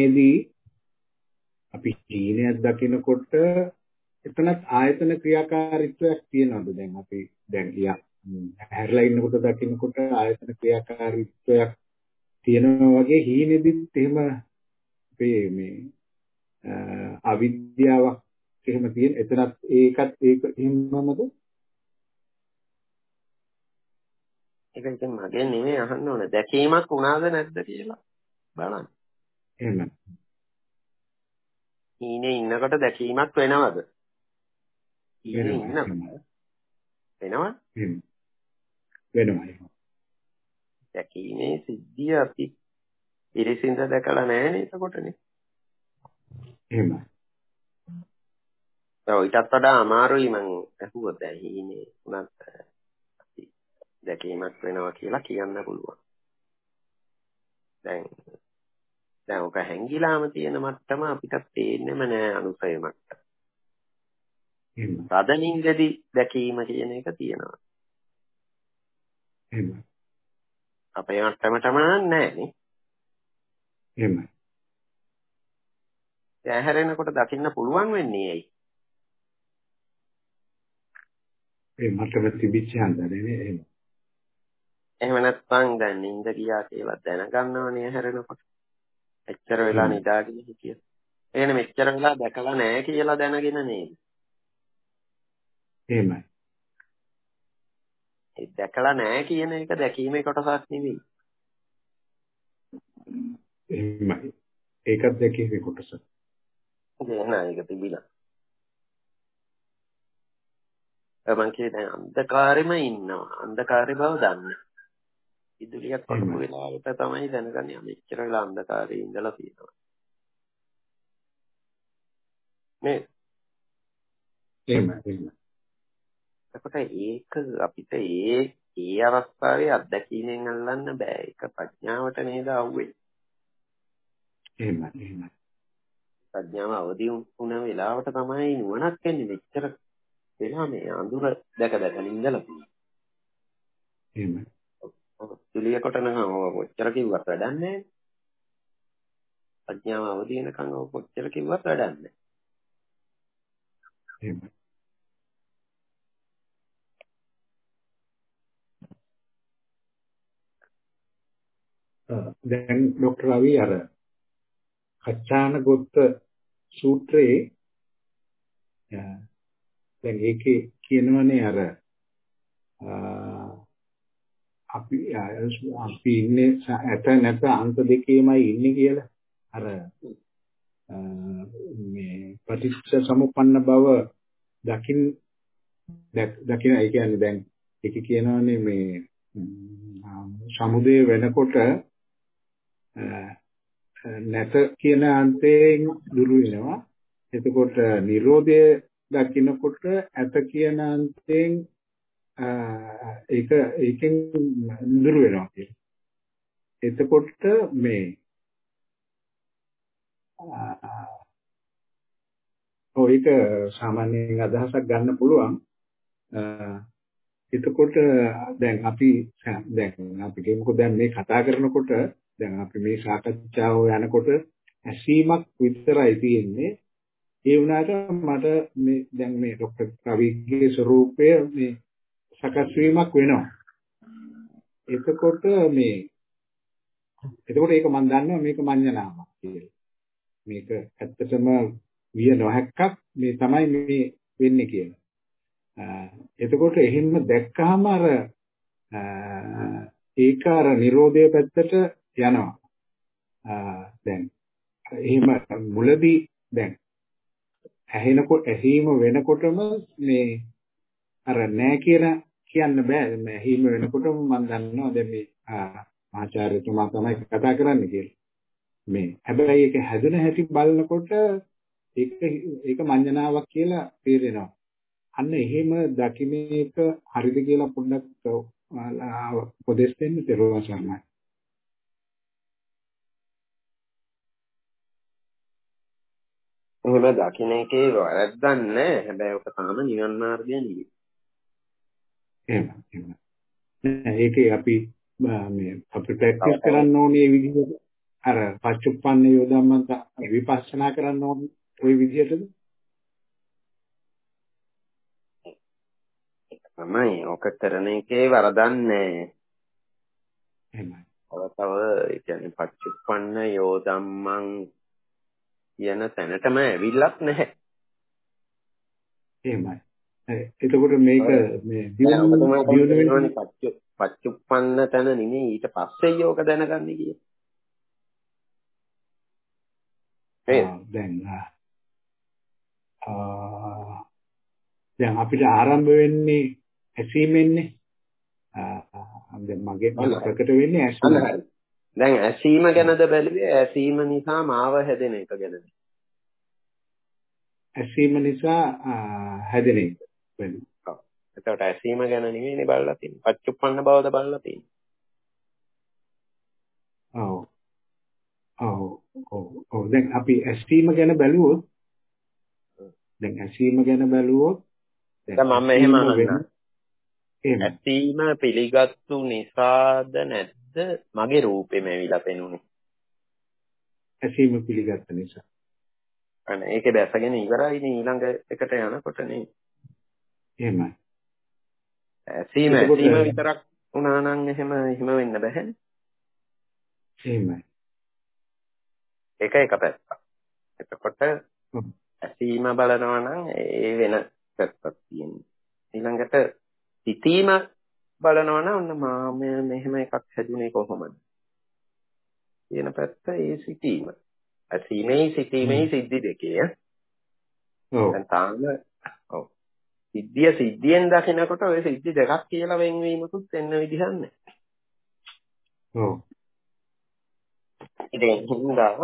හීනයක් දකිනකොට එතනත් ආයතන ක්‍රියාකාරීත්වයක් තියෙනවද? දැන් අපි හැරලා ඉන්නකොට දකිනකොට ආයතන ක්‍රියාකාරීත්වයක් තියෙනවා වගේ හීනෙදිත් එහෙම අපේ මේ අවිද්‍යාවක් එහෙම තියෙන. එතනත් ඒක එහෙමමද? ඒක ඉතින් මගෙන් නෙමෙයි අහන්න ඕනේ. දැකීමක් වුණාද නැද්ද කියලා බලන්න. එහෙම. ඊනේ ඉන්නකොට දැකීමක් වෙනවද? ඊනේ ඉන්නකොට වෙනවද? වෙනවා. දැකීමේ සිද්ධිය අපි ඉරිසින්ද දැකලා නැහැනේ එතකොටනේ. එහෙමයි. ඊටත් වඩා අමාරුයි මං අහුවොත් දැන් ඊනේ උනත් දැකීමක් වෙනවා කියලා කියන්න පුළුවන්. දැන් ඔක හැංගිලාම තියෙන මට්ටම අපිට තේරෙන්නේම නෑ අනුසය මට්ටම. සදනින්දදී දැකීම කියන එක තියෙනවා. අපේ මට්ටමටම නෑනේ. එහෙමයි. දැන් හැරෙනකොට දකින්න පුළුවන් වෙන්නේ ඇයි? ඒ මට්ටම තිබිච්ච හන්දනේ එහෙම. එහෙම නැත්නම් දැන් නිින්ද ගියා කියලා දැනගන්නවනේ හැරෙනකොට. එච්චර වෙලා නිදාගෙන හිටිය. එහෙනම් මෙච්චර වෙලා දැකලා නැහැ කියලා දැනගෙන නේද? එහෙමයි. ඒ දැකලා නැහැ කියන එක දැකීමේ කොටසක් නෙවෙයි. එහෙමයි. ඒකත් දැකීමේ කොටසක්. ඒක තිබිලා. මම කියන්නේ අන්ධකාරෙම ඉන්නවා. අන්ධකාරේ බව දන්න. ඉදුලියක් කොටපු වෙලාවට තමයි දැනගන්නේ මෙච්චර වෙලා අන්ධකාරේ ඉඳලා තියෙනවා. නේ? එහෙමයි. එතකොට ඒක අපිට ඒ අවස්ථාවේ අත්දැකීමෙන් අල්ලන්න බෑ. ඒක ප්‍රඥාවට නේද ආවේ. එහෙමයි. ප්‍රඥාව අවදි වුණ වෙලාවට තමයි නුවණක් එන්නේ. මෙච්චර වෙලා මේ අඳුර දැක ඉඳලා තියෙනවා. එහෙමයි. ඉදුලිය කොට නම් ඔච්චර කිව්වත් වැඩක් නැහැ. ප්‍රඥාව අවදි වෙනකන් ඔච්චර කිව්වත් වැඩක් නැහැ. එහෙමයි. දැන් ડોક્ટર රවි අර කච්චානගොත්ත සූත්‍රයේ දැන් ඒකේ කියනවනේ අර අපි ඉන්නේ ඇත නැත අන්ත දෙකේමයි ඉන්නේ කියලා අර මේ ප්‍රතිච්ඡ සමුප්පන්න බව දකින්න ඒ කියන්නේ දැන් ඒක කියනවනේ මේ සමුදය වෙනකොට නැත කියන අන්තයෙන් දුරු වෙනවා. එතකොට නිරෝධය දකින්නකොට ඇත කියන අන්තයෙන් ඒකෙන් දුරු වෙනවා කියන්නේ. එතකොට මේ ඒක සාමාන්‍යයෙන් අදහසක් ගන්න පුළුවන්. එතකොට දැන් අපි කියමුකෝ දැන් මේ කතා කරනකොට දැන් අපි මේ සාකච්ඡාව යනකොට ඇසීමක් විතරයි තියෙන්නේ. ඒ වුණාට මට මේ දැන් මේ ડોક્ટર රවිගේ ස්වරූපය මේ සකස් වීමක් වෙනවා. එතකොට ඒක මම දන්නවා මේක මඤ්ඤණාවක් කියලා. මේක ඇත්තටම විය නොහැක්කක් මේ තමයි මේ වෙන්නේ කියලා. එතකොට එහෙම දැක්කහම ඒක නිරෝධය පැත්තට යනවා. දැන් එහෙම මුලදී දැන් ඇහිම වෙනකොටම මේ අර නෑ කියන්න බෑ. ඇහිම වෙනකොටම මම දන්නවා දැන් මේ ආචාර්යතුමා තමයි කතා කරන්නේ කියලා. හැබැයි ඒක හැදුන හැටි බලනකොට ඒක මඤ්ඤණාවක් කියලා තේරෙනවා. අන්න එහෙම දකින්නේක හරිද කියලා පොඩ්ඩක් උපදෙස් දෙන්න තේරුවා සර්ණයි. එහෙම දකින්න එකේ වැරද්දක් නැහැ. හැබැයි ඔක තාම නිවන් මාර්ගය නෙවෙයි. එහෙම. ඒකේ අපි ප්‍රැක්ටිස් කරන්න ඕනේ විදිහට අර පච්චුප්පන්න යෝධම්මන්ත විපස්සනා කරන්න ඕනේ ওই විදිහටද? තමයි ඔක කරන එකේ වරදක් නැහැ. එහෙමයි. තව ඒ කියන්නේ පච්චුප්පන්න යෝධම්මං කියන තැනටම ඇවිල්ලත් නැහැ. එහෙමයි. එතකොට මේක මේ පච්චුප්පන්න තැන නෙමෙයි ඊට පස්සේ යෝක දැනගන්නේ කියේ. දැන් අපිට ආරම්භ වෙන්නේ ඇසීමෙන්නේ. දැන් මගේ ප්‍රකට වෙන්නේ ඇසීම. දැන් ඇසීම ගැනද බැලුවේ ඇසීම නිසා මාව හැදෙන එක ගැනද? ඇසීම නිසා හැදෙන එක බැලුවා. එතකොට ඇසීම ගැන නෙමෙයිනේ බලලා තියෙන්නේ. පච්චුප්පන්න බවද බලලා තියෙන්නේ. ඔව්. දැන් අපි ඇසීම ගැන බැලුවොත් දැන් මම එහෙම අහන්න. ඇසීම පිළිගත්තු නිසාද නැද්ද මගේ රූපෙම ඇවිල්ලා පෙනුනේ? ඇසීම පිළිගත්ත නිසා. අනේ ඒකේ දැසගෙන ඉවරයිනේ ඊළඟ එකට යනකොට නේ. එහෙමයි. ඇසීම විතරක් වුණා නම් එහෙම වෙන්න බෑනේ. එහෙමයි. එක පැත්තක්. එතකොට ඇසීම බලනවා නම් ඒ වෙන පැත්තක් තියෙනවා. ඊළඟට සිතීම බලනවා නම් ඔන්න මාම මෙහෙම එකක් හැදුනේ කොහොමද? කියන පැත්ත ඒ සිතීම. ඇසීමේ සිතීමේ සිද්ධි දෙකේ. දැන් තාම සිද්ධියෙන් දකිනකොට ඔය සිද්ධි දෙකක් කියලා වෙන්වීමකුත් වෙන්න විදිහක් නැහැ. ඉතින් හින්දා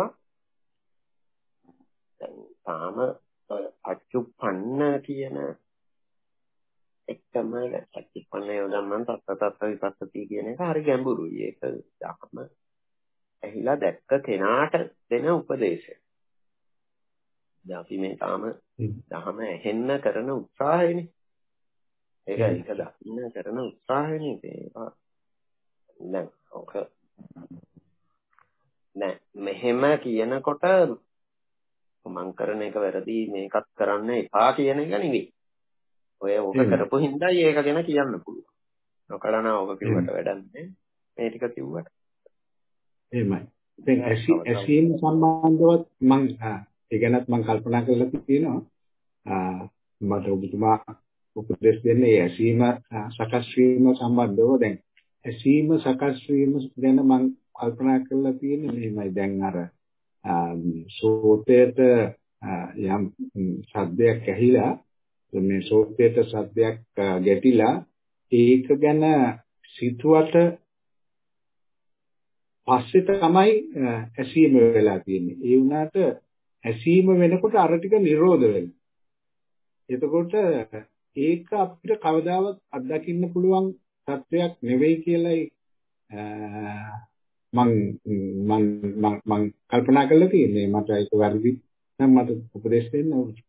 තාම අච්චුප්පන්න කියන එකම අච්චුප්පන්න යොදන්න තත්ත විපස්සති කියන එක හරි ගැඹුරුයි. ඒක ධර්ම ඇහිලා දැක්ක කෙනාට දෙන උපදේශය. දැන් අපි මේ තාම ධර්ම ඇහෙන්න කරන උත්සාහයනේ. ඒක දකින්න කරන උත්සාහයනේ. ඒවා දැන් ඔක නෑ මෙහෙම කියනකොට මං කරන එක වැරදි මේකත් කරන්න එපා කියන එක නෙවෙයි. ඔක කරපු හින්දායි ඒක ගැන කියන්න පුළුවන්. නොකරන ඕක කිව්වට වැඩක් නෑ. මේ ටික කිව්වට. එහෙමයි. දැන් ඇසීම සම්බන්ධවත් මං ඒ ගැනත් මං කල්පනා කරලා තියෙනවා. මට ඔබතුමා උපදෙස් දෙන්නේ ඇසීම සකස් වීම සම්බන්ධව. දැන් ඇසීම සකස් වීම ගැන මං කල්පනා කරලා තියෙන්නේ මෙහෙමයි. දැන් අර සෝතේට යම් ශබ්දයක් ඇහිලා මේ සෝතේට ශබ්දයක් ගැටිලා ඒක ගැන සිතුවට පස්සේ තමයි ඇසීම වෙලා තියෙන්නේ. ඒ වුණාට ඇසීම වෙනකොට අර ටික නිරෝධ වෙනවා. එතකොට ඒක අපිට කවදාවත් අත්දකින්න පුළුවන් තත්වයක් නෙවෙයි කියලායි මං කල්පනා කරලා තියෙන්නේ. මට ඒක වැරදි නම් මට උපදෙස් දෙන්න ඕනේ.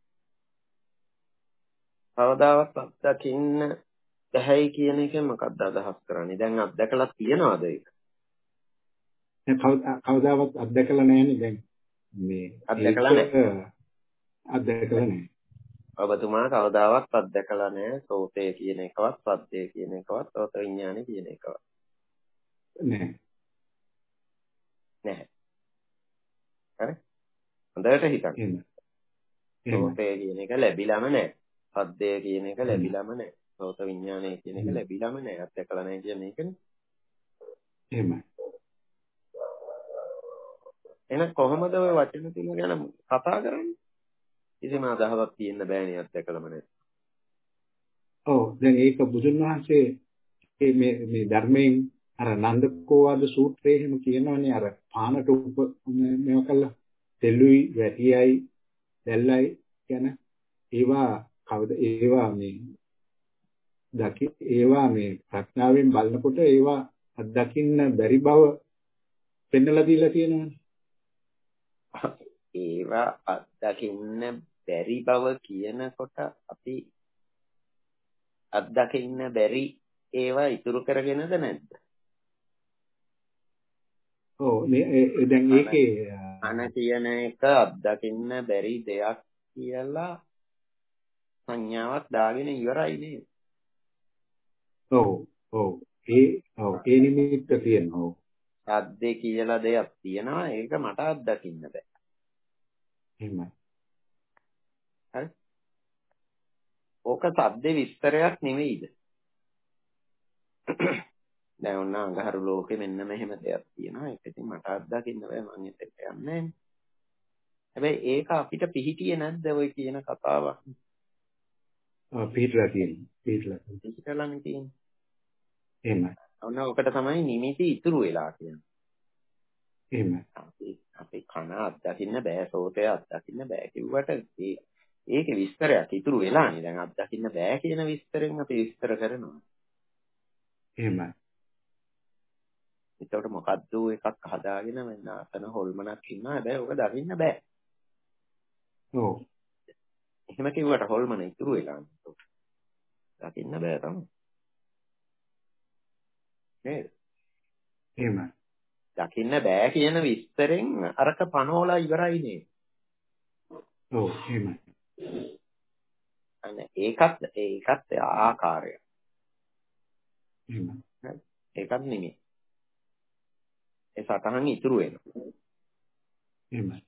කවදාවත් අත්දකින්න බැහැයි කියන එකෙන් මොකක්ද අදහස් කරන්නේ? දැන් අත්දකලා තියනවද ඒක? කවදාවත් අත්දකලා නැහැනේ. දැන් මේ අත්දකලා නැහැ. ඔබතුමා කවදාවත් අත්දකලා නැහැ සෝතේ කියන එකවත්, සද්දේ කියන එකවත්, සෝත විඥානේ කියන එකවත්. නැහැ. හරි? හොඳට හිතන්න. සෝතේ කියන එක ලැබිලාම නැහැ. සද්දේ කියන එක ලැබිලාම නැහැ. සෝත විඥානේ කියන එක ලැබිලාම නැහැ. අත්දකලා නැහැ කියන එකනේ. එහෙමයි. එහෙනම් කොහොමද ඔය වචන තුන ගැන කතා කරන්නේ? කිසිම අදහසක් තියෙන්න බෑනේ අත්දකලාම නැහැ. ඔව් දැන් ඒක බුදුන් වහන්සේ මේ ධර්මයෙන් අර නන්දකෝවාද සූත්‍රයේ එහෙම කියනවනේ අර පානට මේව කළා තෙල්ලුයි වැටියයි දැල්ලයි කියන ඒවා මේ ප්‍රඥාවෙන් බලනකොට ඒවා අත්දකින්න බැරි බව පෙන්නලා දීලා තියෙනවනේ. ඒවා අත්දකින්න බැරි බව කියනකොට අපි අත්දකින්න බැරි ඒවා ඉතුරු කරගෙනද නැද්ද? ඔව් දැන් ඒකේ අන කියන එක අත්දකින්න බැරි දෙයක් කියලා සංඥාවක් දාගෙන ඉවරයි නේද? ඔව් ඒ නිමිත්ත තියෙනවා. සද්දේ කියලා දෙයක් තියෙනවා ඒක මට අත්දකින්න බෑ. එහෙමයි. හරි? ඕක සද්දේ විස්තරයක් නෙවෙයිද? දැන් ඔන්න අඟහරු ලෝකෙ මෙන්න මෙහෙම දෙයක් තියෙනවා. ඒක ඉතින් මට අත්දකින්න බෑ මං එතෙට යන්නේ නැහැ. හැබැයි ඒක අපිට පිහිටියේ නැද්ද ඔය කියන කතාවක්? පිහිටලා තියෙනවා. පිහිටලානේ තියෙන්නේ. එහෙමයි. ඔන්න ඔකට තමයි නිමිති ඉතුරු වෙලා කියන්නේ. එහෙමයි. අපි කන අත්දකින්න බෑ, සෝතය අත්දකින්න බෑ කිව්වට ඒකේ විස්තරයක් ඉතුරු වෙලානේ. දැන් අත්දකින්න බෑ කියන විස්තරෙන් අපි විස්තර කරනවා. එහෙමයි. ඒකට මොකද්ද එකක් හදාගෙන මෙන්න අතන හොල්මනක් ඉන්නවා. හැබැයි ඔක දකින්න බෑ. ඔව්. එහෙම කිව්වට හොල්මන ඉතුරු වෙලා දකින්න බෑ තමයි. නේද? එහෙමයි. දකින්න බෑ කියන විස්තරෙන් අරක පනෝලා ඉවරයි නේද? ඔව් එහෙමයි. අනේ ඒකත් ආකාරය. එහෙමයි. ඒකත් නෙමෙයි. ඒ සතහන් ඉතුරු වෙනවා. එහෙමයි.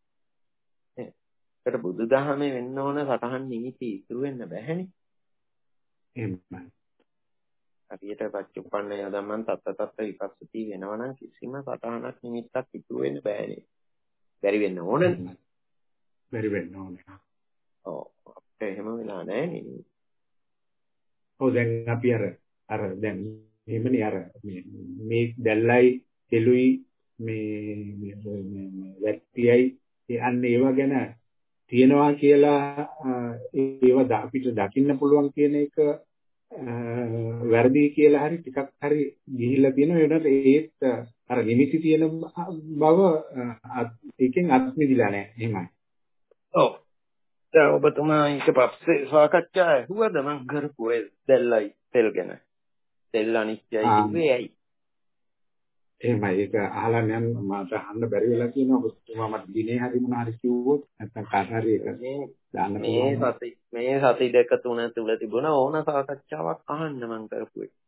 ඒකට බුදුදහමේ වෙන්න ඕන සතහන් නිමිති ඉතුරු වෙන්න බෑනේ. එහෙමයි. හරියට පච්චුප්පන්න යදම්මන් තත්ත විපස්සති වෙනවා නම් කිසිම සතහනක් නිමිත්තක් ඉතුරු වෙන්න බෑනේ. බැරි වෙන්න ඕනනේ. බැරි වෙන්න ඕනේ. ඔව්. අපිට එහෙම වෙලා නැහැ නේ. ඔව් දැන් අපි අර දැන් එහෙමනේ අර මේ දැල්ලයි තෙලුයි මේ වැක්තියයි අන්න ඒවා ගැන තියනවා කියලා ඒවා අපිට දකින්න පුළුවන් කියන එක වැරදි කියලා හරි ටිකක් හරි ගිහිල්ලා තියෙනවා. ඒ වුණාට ඒත් අර නිමිති තියෙන බව එකෙන් අත්මිදිලා නැහැ. එහෙමයි. ඔව්. දැන් ඔබතුමා ඊට පස්සේ සාකච්ඡා ඇහුවද මං කරපු ඒ දැල්ලයි තෙල් ගැන? තෙල් අනිත්‍යයි කිව්වේ ඇයි? එහෙමයි. ඒක අහලා නම් මට අහන්න බැරි වෙලා තියෙනවා. ඔබතුමා මට දිනේ හරි මොනවා හරි කිව්වොත් නැත්නම් කාට හරි ඒක දාන්න පුළුවන්. මේ සති දෙක තුන තුල තිබුණ ඕන සාකච්ඡාවක් අහන්න මං කරපු එක.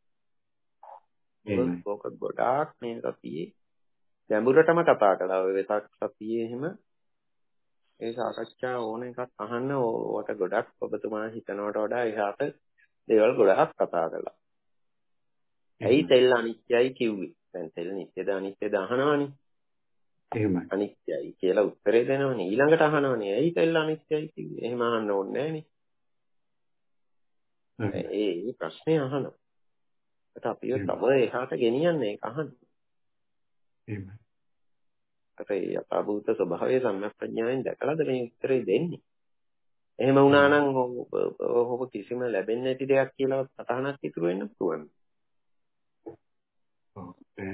ඒක ගොඩාක් මේ සතියේ ගැඹුරටම කතා කළා. ඔය වෙසක් සතියේ එහෙම ඒ සාකච්ඡා ඕන එකක් අහන්න ඕවට ගොඩක් ඔබතුමා හිතනවට වඩා එහාට දේවල් ගොඩාක් කතා කළා. ඇයි තෙල් අනිත්‍යයි කිව්වේ? දැන් තෙල් නිත්‍යද අනිත්‍යද අහනවනේ. එහෙමයි. අනිත්‍යයි කියලා උත්තරේ දෙනවනේ. ඊළඟට අහනවනේ ඇයි තෙල් අනිත්‍යයි කිව්වේ? එහෙම අහන්න ඕනේ නෑනේ. ඒ ප්‍රශ්නේ අහනවා. ඒත් අපිව තව එහාට ගෙනියන්නේ ඒක අහන්න. එහෙමයි. අපේ යථාභූත ස්වභාවය සම්මප්‍රඥාවෙන් දැකලාද මේ උත්තරේ දෙන්නේ? එහෙම වුණා නම් ඔබ කිසිම ලැබෙන්නේ නැති දෙයක් කියලා සතහනක් ඉතුරු වෙන්න පුළුවන්. ඔව්.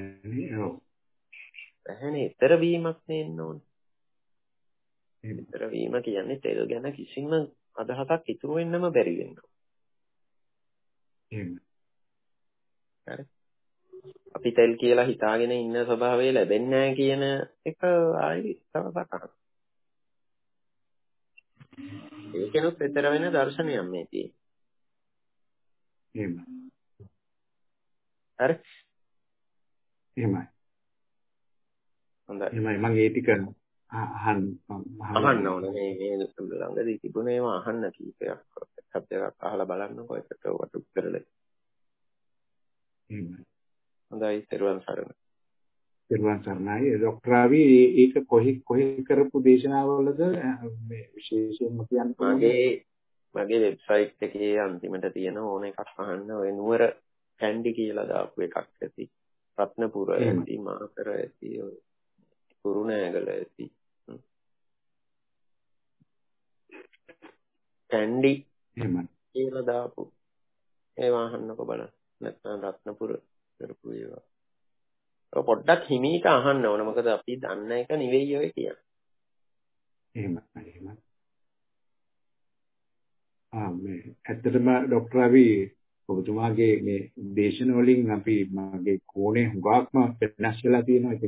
එහෙනම් ඊතර වීමක් නෙන්න ඕනේ. ඊතර වීම කියන්නේ තෙල් ගැන කිසිම අදහසක් ඉතුරු වෙන්නම බැරි වෙනවා. එහෙමයි. හරි. අපි තෙල් කියලා හිතාගෙන ඉන්න ස්වභාවය ලැබෙන්නේ නැහැ කියන එක ආයි තව සකහන. ඒකෙනුත් ඊතර වෙන දර්ශනයක් මේ තියෙන්නේ. එහෙමයි. හරි. එහෙමයි. හොඳයි. එහෙමයි මම ඒ ටික අහන්න ඕනේ මේ ළඟදී තිබුණේ ඒවා අහන්න කීපයක්. එකක් දෙකක් අහලා බලන්නකෝ එකට ඔකට උත්තරල. එහෙමයි. හොඳයි තෙරුවන් සරණයි. තෙරුවන් සරණයි. ડોક્ટર ආවි ඒක කොහි කරපු දේශනාවලද මේ විශේෂයෙන්ම කියන්න මගේ වෙබ්සයිට් එකේ අන්තිමට තියෙන ඕන එකක් අහන්න ඔය නුවර කැන්ඩි කියලා දාපු එකක් ඇති. රත්නපුර ඇති, මාතර ඇති, කුරුණෑගල ඇති. කැන්ඩි කියලා දාපු ඒවා අහන්නකෝ බලන්න. නැත්නම් රත්නපුර කරපු ඒවා. ඔය පොඩ්ඩක් හිමීට අහන්න ඕන. මොකද අපි දන්න එක නෙවෙයි ඔය කියන්නේ. එහෙමයි. මේ ඇත්තටම ડોક્ટર ආවි ඔබතුමාගේ මේ දේශන වලින් අපි මගේ කෝණේ හුඟක්ම වෙනස් වෙලා තියෙනවා. ඉතින්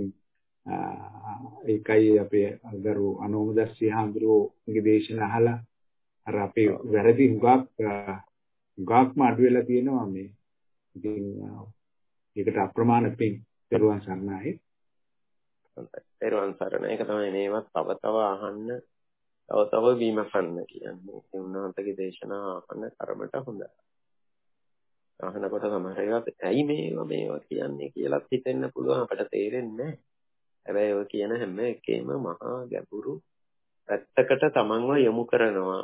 ඒකයි අපේ අගරු අනෝමදස්සී හාමුදුරුවෝගේ දේශන අහලා අර අපේ වැරදි හුඟක්ම අඩු වෙලා තියෙනවා මේ. ඉතින් ඒකට අප්‍රමාණ පිං තෙරුවන් සරණයි. තෙරුවන් සරණයි. ඒක තමයි මේවත් තව අහන්න තව විමසන්න කියන්නේ. ඒ උන්වහන්සේගේ දේශනා අහන්න තරමට හොඳයි. අහනකොට සමහර ඒවා ඇයි මේවා කියන්නේ කියලා හිතෙන්න පුළුවන් අපට තේරෙන්නේ නැහැ. හැබැයි ඔය කියන හැම එකේම මහා ගැඹුරු පැත්තකට තමන්ව යොමු කරනවා.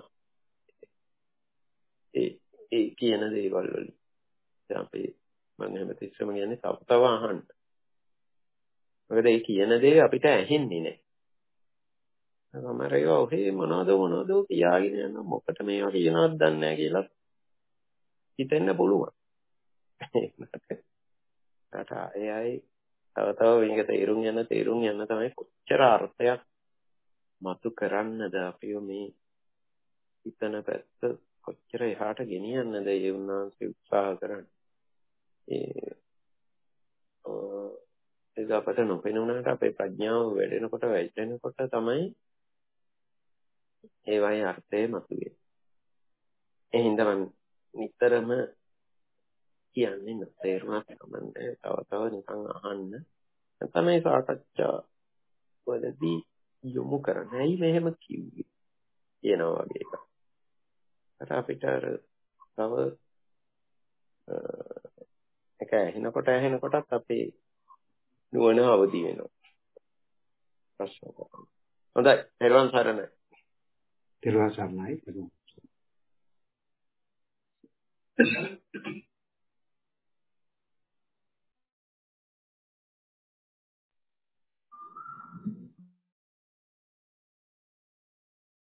ඒ කියන දේවල් වලින්. දැන් අපි මම හැමතිස්සෙම කියන්නේ තව අහන්න. මොකද ඒ කියන දේ අපිට ඇහෙන්නේ නැහැ. සමහර ඒවා ඔහේ මොනවද කියාගෙන යන මොකට මේවා කියනවද දන්නේ නැහැ කියලා හිතෙන්න පුළුවන්. ඒකට එයයි තව මේක තේරුම් යන තමයි කොච්චර අර්ථයක් මතු කරන්නද අපිව මේ හිතන පැත්ත කොච්චර එහාට ගෙනියන්නද ඒ උන්වහන්සේ උත්සාහ කරන්නේ. ඒක අපට නොපෙනුනට අපේ ප්‍රඥාව වැඩෙනකොට තමයි ඒවායේ අර්ථය මතුවේ. ඒ හින්දා මම නිතරම කියන්නේ තේරුමක් ගමන්නේ තව නිකන් අහන්න. තමයි සාකච්ඡා වලදී යොමු කරන්නේ. ඇයි මෙහෙම කිව්වේ කියනවා වගේ එකක්. අපිට තව ඒක ඇහෙනකොටත් අපේ නුවණ අවදි වෙනවා. ප්‍රශ්න කරනවා. හොඳයි. පෙරවන් සරණයි. පෙරවන් සරණයි.